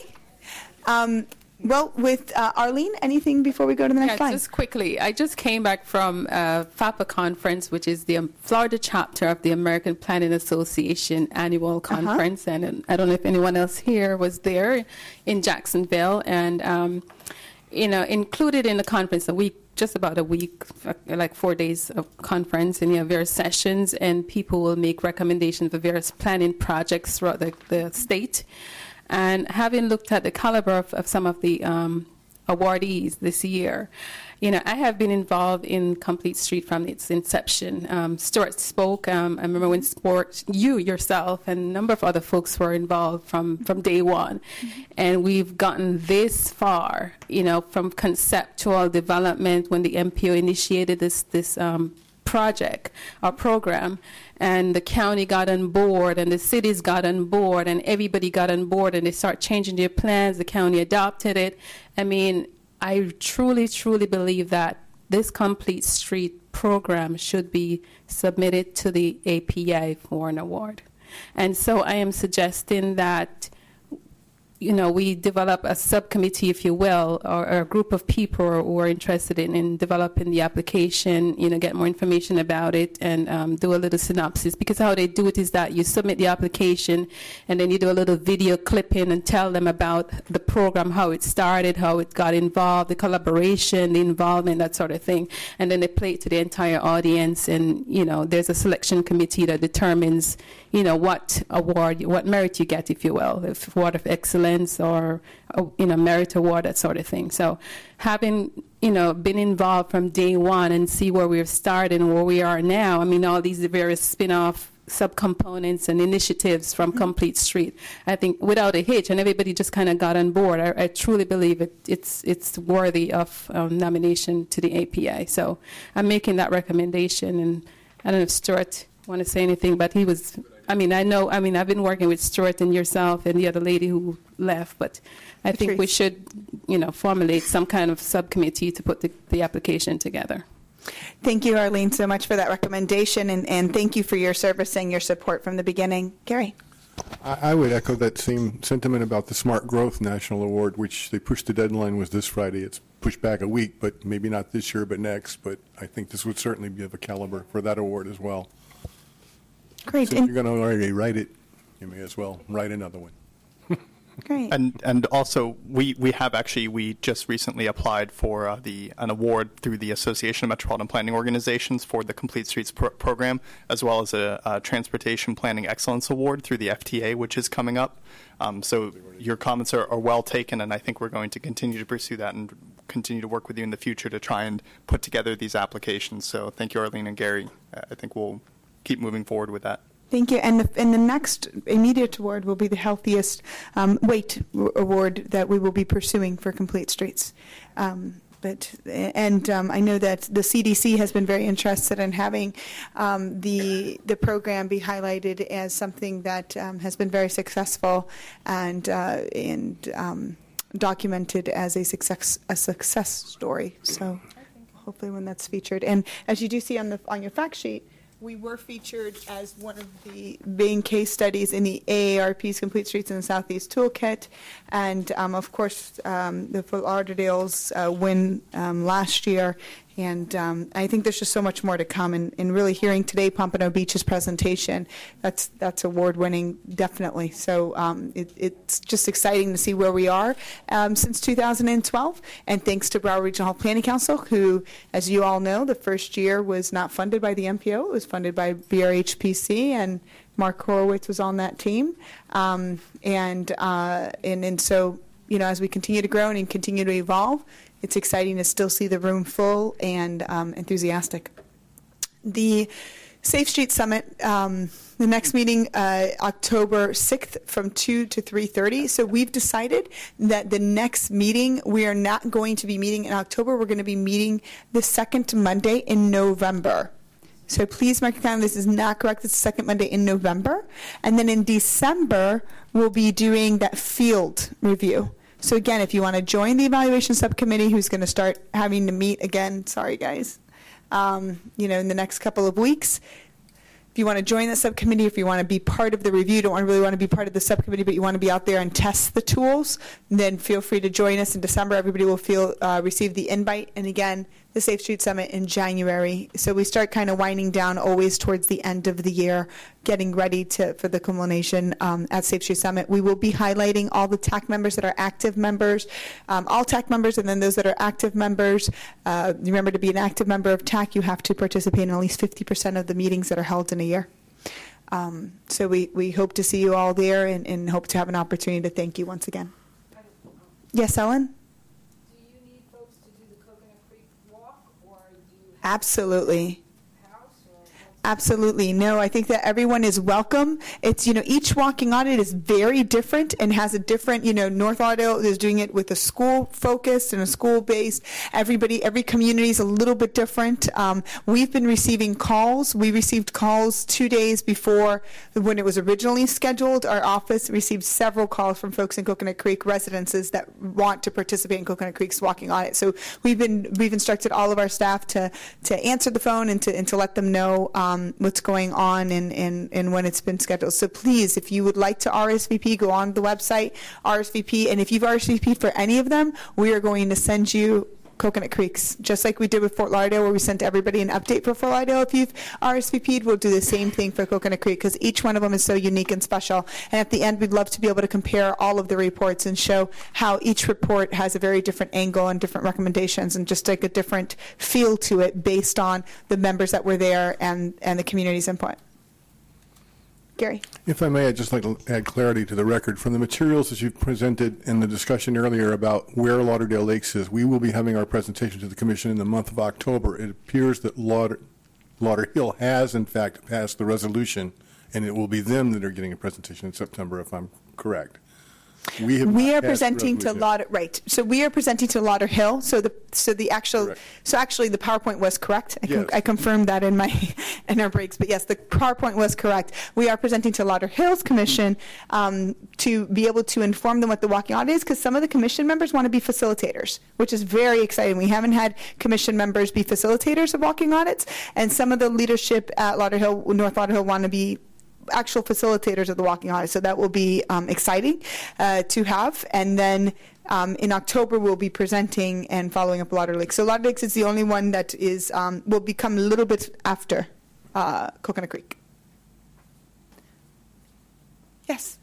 Um, well, with uh, Arlene, anything before we go to the next Yeah, slide? just quickly, I just came back from uh, FAPA conference, which is the um, Florida chapter of the American Planning Association annual conference, and um, I don't know if anyone else here was there in Jacksonville, and um, you know, included in the conference a week, just about a week, like four days of conference, and you have various sessions, and people will make recommendations for various planning projects throughout the, the state. And having looked at the caliber of, of some of the um, awardees this year, you know, I have been involved in Complete Street from its inception. Um, Stuart spoke. Um, I remember when Sport, you yourself, and a number of other folks were involved from, from day one. Mm-hmm. And we've gotten this far, you know, from conceptual development when the M P O initiated this this um, project or program, and the county got on board, and the cities got on board, and everybody got on board, and they start changing their plans. The county adopted it. I mean, I truly, truly believe that this Complete Street program should be submitted to the A P I for an award. And so I am suggesting that, you know, we develop a subcommittee, if you will, or, or a group of people who are interested in, in developing the application, you know, get more information about it, and um, do a little synopsis. Because how they do it is that you submit the application, and then you do a little video clipping and tell them about the program, how it started, how it got involved, the collaboration, the involvement, that sort of thing. And then they play it to the entire audience, and, you know, there's a selection committee that determines, you know, what award, what merit you get, if you will, if award of excellence or, you know, merit award, that sort of thing. So having, you know, been involved from day one and see where we've started and where we are now, I mean, all these various spin-off subcomponents and initiatives from mm-hmm. Complete Street, I think without a hitch, and everybody just kind of got on board. I, I truly believe it, it's it's worthy of um, nomination to the A P I. So I'm making that recommendation, and I don't know if Stuart want to say anything, but he was I mean, I know, I mean, I've been working with Stuart and yourself and the other lady who left, but I think we Patrice. should, you know, formulate some kind of subcommittee to put the, the application together. Thank you, Arlene, so much for that recommendation, and, and thank you for your service and your support from the beginning. Gary? I, I would echo that same sentiment about the Smart Growth National Award, which they pushed the deadline was this Friday. It's pushed back a week, but maybe not this year, but next. But I think this would certainly be of a caliber for that award as well. Great. Since you're going to already write it, you may as well write another one. Great. And and also we, we have actually we just recently applied for uh, the an award through the Association of Metropolitan Planning Organizations for the Complete Streets pro- program, as well as a, a Transportation Planning Excellence Award through the F T A, which is coming up. Um, so your comments are, are well taken, and I think we're going to continue to pursue that and continue to work with you in the future to try and put together these applications. So thank you, Arlene and Gary. I think we'll keep moving forward with that. Thank you. And the, and the next immediate award will be the Healthiest um, Weight Award that we will be pursuing for Complete Streets. Um, but and um, I know that the C D C has been very interested in having um, the the program be highlighted as something that um, has been very successful and uh, and um, documented as a success a success story. So hopefully when that's featured, and as you do see on the on your fact sheet, we were featured as one of the main case studies in the A A R P's Complete Streets in the Southeast Toolkit. And, um, of course, um, the Fort Lauderdale's uh, win um, last year. And um, I think there's just so much more to come. And, and really hearing today Pompano Beach's presentation, that's that's award-winning, definitely. So um, it, it's just exciting to see where we are um, since two thousand twelve. And thanks to Broward Regional Health Planning Council, who, as you all know, the first year was not funded by the M P O. It was funded by B R H P C, and Mark Horowitz was on that team. Um, and, uh, and and so, you know, as we continue to grow and continue to evolve, it's exciting to still see the room full and um, enthusiastic. The Safe Street Summit, um, the next meeting, uh, October sixth from two to three thirty. So we've decided that the next meeting, we are not going to be meeting in October. We're going to be meeting the second Monday in November. So please mark your calendar. This is not correct. It's the second Monday in November. And then in December, we'll be doing that field review. So again, if you want to join the evaluation subcommittee, who's going to start having to meet again, sorry guys, um, you know, in the next couple of weeks. If you want to join the subcommittee, if you want to be part of the review, don't really want to be part of the subcommittee, but you want to be out there and test the tools, then feel free to join us in December. Everybody will feel uh, receive the invite. And again, the Safe Street Summit in January. So we start kind of winding down always towards the end of the year, getting ready to for the culmination um, at Safe Street Summit. We will be highlighting all the T A C members that are active members, um, all T A C members, and then those that are active members. Uh, remember, to be an active member of T A C, you have to participate in at least fifty percent of the meetings that are held in a year. Um, so we, we hope to see you all there and, and hope to have an opportunity to thank you once again. Yes, Ellen? Absolutely. Absolutely. No, I think that everyone is welcome. It's, you know, each walking audit is very different and has a different, you know, North Lauderdale is doing it with a school focus and a school based. Everybody, every community is a little bit different. Um, we've been receiving calls. We received calls two days before when it was originally scheduled. Our office received several calls from folks in Coconut Creek, residences that want to participate in Coconut Creek's walking audit. So we've been, we've instructed all of our staff to, to answer the phone and to, and to let them know, um, Um, what's going on and, and, and when it's been scheduled. So please, if you would like to R S V P, go on the website, R S V P, and if you've R S V P'd for any of them, we are going to send you Coconut Creeks, just like we did with Fort Lauderdale, where we sent everybody an update for Fort Lauderdale. If you've R S V P'd, we'll do the same thing for Coconut Creek, because each one of them is so unique and special. And at the end, we'd love to be able to compare all of the reports and show how each report has a very different angle and different recommendations and just like a different feel to it based on the members that were there and, and the community's input. Gary. If I may, I'd just like to add clarity to the record. From the materials that you've presented in the discussion earlier about where Lauderdale Lakes is, we will be having our presentation to the Commission in the month of October. It appears that Lauder, Lauderhill has, in fact, passed the resolution, and it will be them that are getting a presentation in September, if I'm correct. We have We not are passed presenting to resolution. Lauder, right, so we are presenting to Lauderhill, so the, so the actual, Correct. so actually the PowerPoint was correct. I con- Yes. I confirmed that in my, in our breaks, but yes, the PowerPoint was correct. We are presenting to Lauderhill's commission um, to be able to inform them what the walking audit is, because some of the commission members want to be facilitators, which is very exciting. We haven't had commission members be facilitators of walking audits, and some of the leadership at Lauderhill, North Lauderhill want to be actual facilitators of the walking audit. So that will be um, exciting uh, to have. And then um, in October, we'll be presenting and following up Lauder Lakes. So Lauder Lakes is the only one that is um, will become a little bit after uh, Coconut Creek. Yes.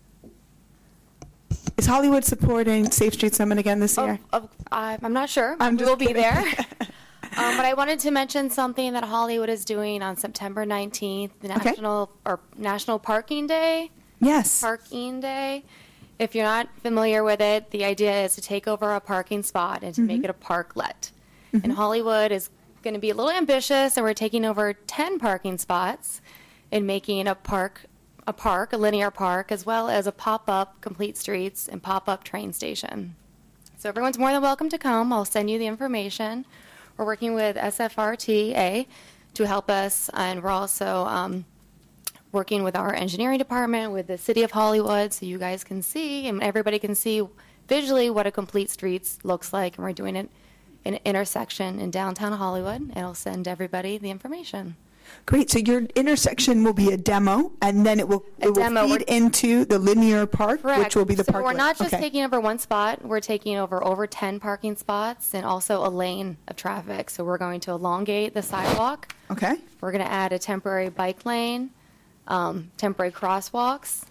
Is Hollywood supporting Safe Street Summit again this year? Uh, I'm not sure. I'm we just will be kidding. there. Um, but I wanted to mention something that Hollywood is doing on September nineteenth, the Okay. National or National Parking Day. Yes. Parking Day. If you're not familiar with it, the idea is to take over a parking spot and to make Mhm. it a parklet. Mhm. And Hollywood is going to be a little ambitious, and we're taking over ten parking spots and making a park, a park, a linear park, as well as a pop-up complete streets and pop-up train station. So everyone's more than welcome to come. I'll send you the information. We're working with S F R T A to help us, and we're also um, working with our engineering department, with the City of Hollywood, so you guys can see, and everybody can see visually what a complete streets looks like. And we're doing it in an intersection in downtown Hollywood, and I'll send everybody the information. Great. So your intersection will be a demo, and then it will, it will demo. feed into the linear park, Correct. which will be the so park. we're not just okay. taking over one spot. We're taking over over ten parking spots and also a lane of traffic. So we're going to elongate the sidewalk. Okay. We're going to add a temporary bike lane, um, temporary crosswalks,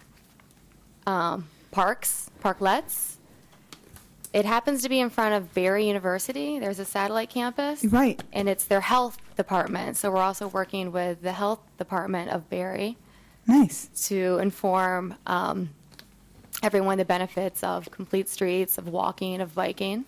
um, parks, parklets. It happens to be in front of Barry University. There's a satellite campus. Right. And it's their health department. So we're also working with the health department of Barry. Nice. To inform um, everyone the benefits of complete streets, of walking, of biking.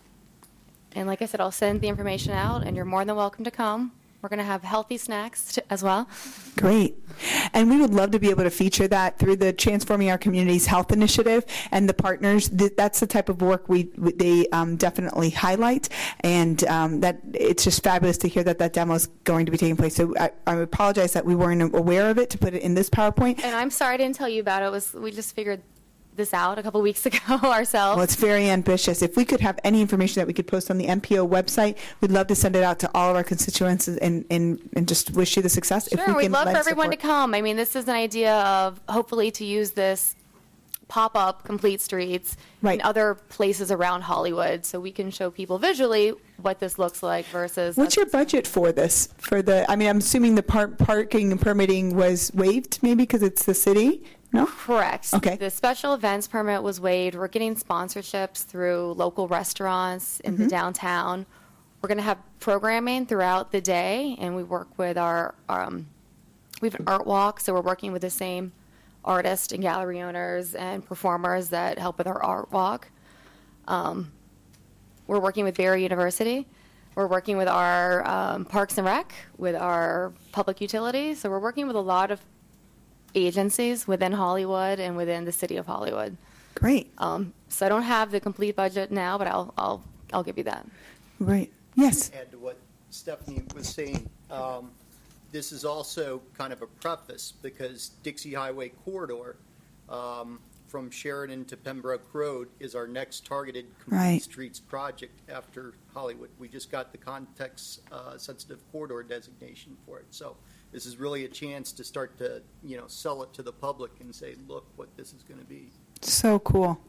And like I said, I'll send the information out, and you're more than welcome to come. We're going to have healthy snacks t- as well. Great. And we would love to be able to feature that through the Transforming Our Communities Health Initiative and the partners. Th- That's the type of work we, we they um, definitely highlight. And um, that it's just fabulous to hear that that demo is going to be taking place. So I, I apologize that we weren't aware of it to put it in this PowerPoint. And I'm sorry I didn't tell you about it. It was, we just figured this out a couple weeks ago ourselves. Well, it's very ambitious. If we could have any information that we could post on the M P O website, we'd love to send it out to all of our constituents and, and, and just wish you the success. Sure, if we we'd can love for lend everyone support. to come. I mean, this is an idea of hopefully to use this pop-up complete streets in other places around Hollywood, so we can show people visually what this looks like versus. What's your budget for this? For the, I mean, I'm assuming the par- parking and permitting was waived, maybe because it's the city. No? Correct. Okay. The special events permit was waived. We're getting sponsorships through local restaurants in the Mhm. downtown. We're going to have programming throughout the day, and we work with our, um, we have an art walk, so we're working with the same artists and gallery owners and performers that help with our art walk. Um, we're working with Barry University. We're working with our um, Parks and Rec, with our public utilities. So we're working with a lot of agencies within Hollywood and within the city of Hollywood. Great. Um, so I don't have the complete budget now, but I'll I'll I'll give you that. Right. Yes. Add to what Stephanie was saying. Um, this is also kind of a preface because Dixie Highway Corridor um, from Sheridan to Pembroke Road is our next targeted complete Right. streets project after Hollywood. We just got the context-sensitive corridor designation for it. So this is really a chance to start to, you know, sell it to the public and say, look what this is going to be. So cool.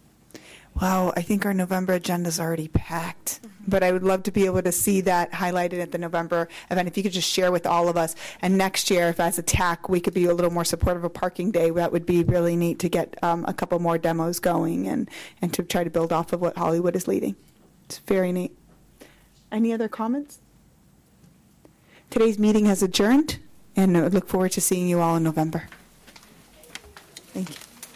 Wow, I think our November agenda is already packed. But I would love to be able to see that highlighted at the November event. If you could just share with all of us. And next year, if as a T A C, we could be a little more supportive of Parking Day, that would be really neat to get um, a couple more demos going and, and to try to build off of what Hollywood is leading. It's very neat. Any other comments? Today's meeting has adjourned, and I look forward to seeing you all in November. Thank you.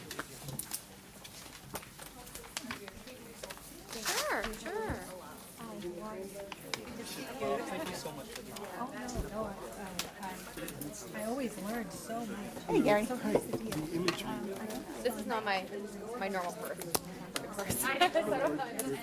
Sure, sure. Thank you so much. I always learn so much. Hey, Gary. So nice to be here. Um, This is not my my normal purse.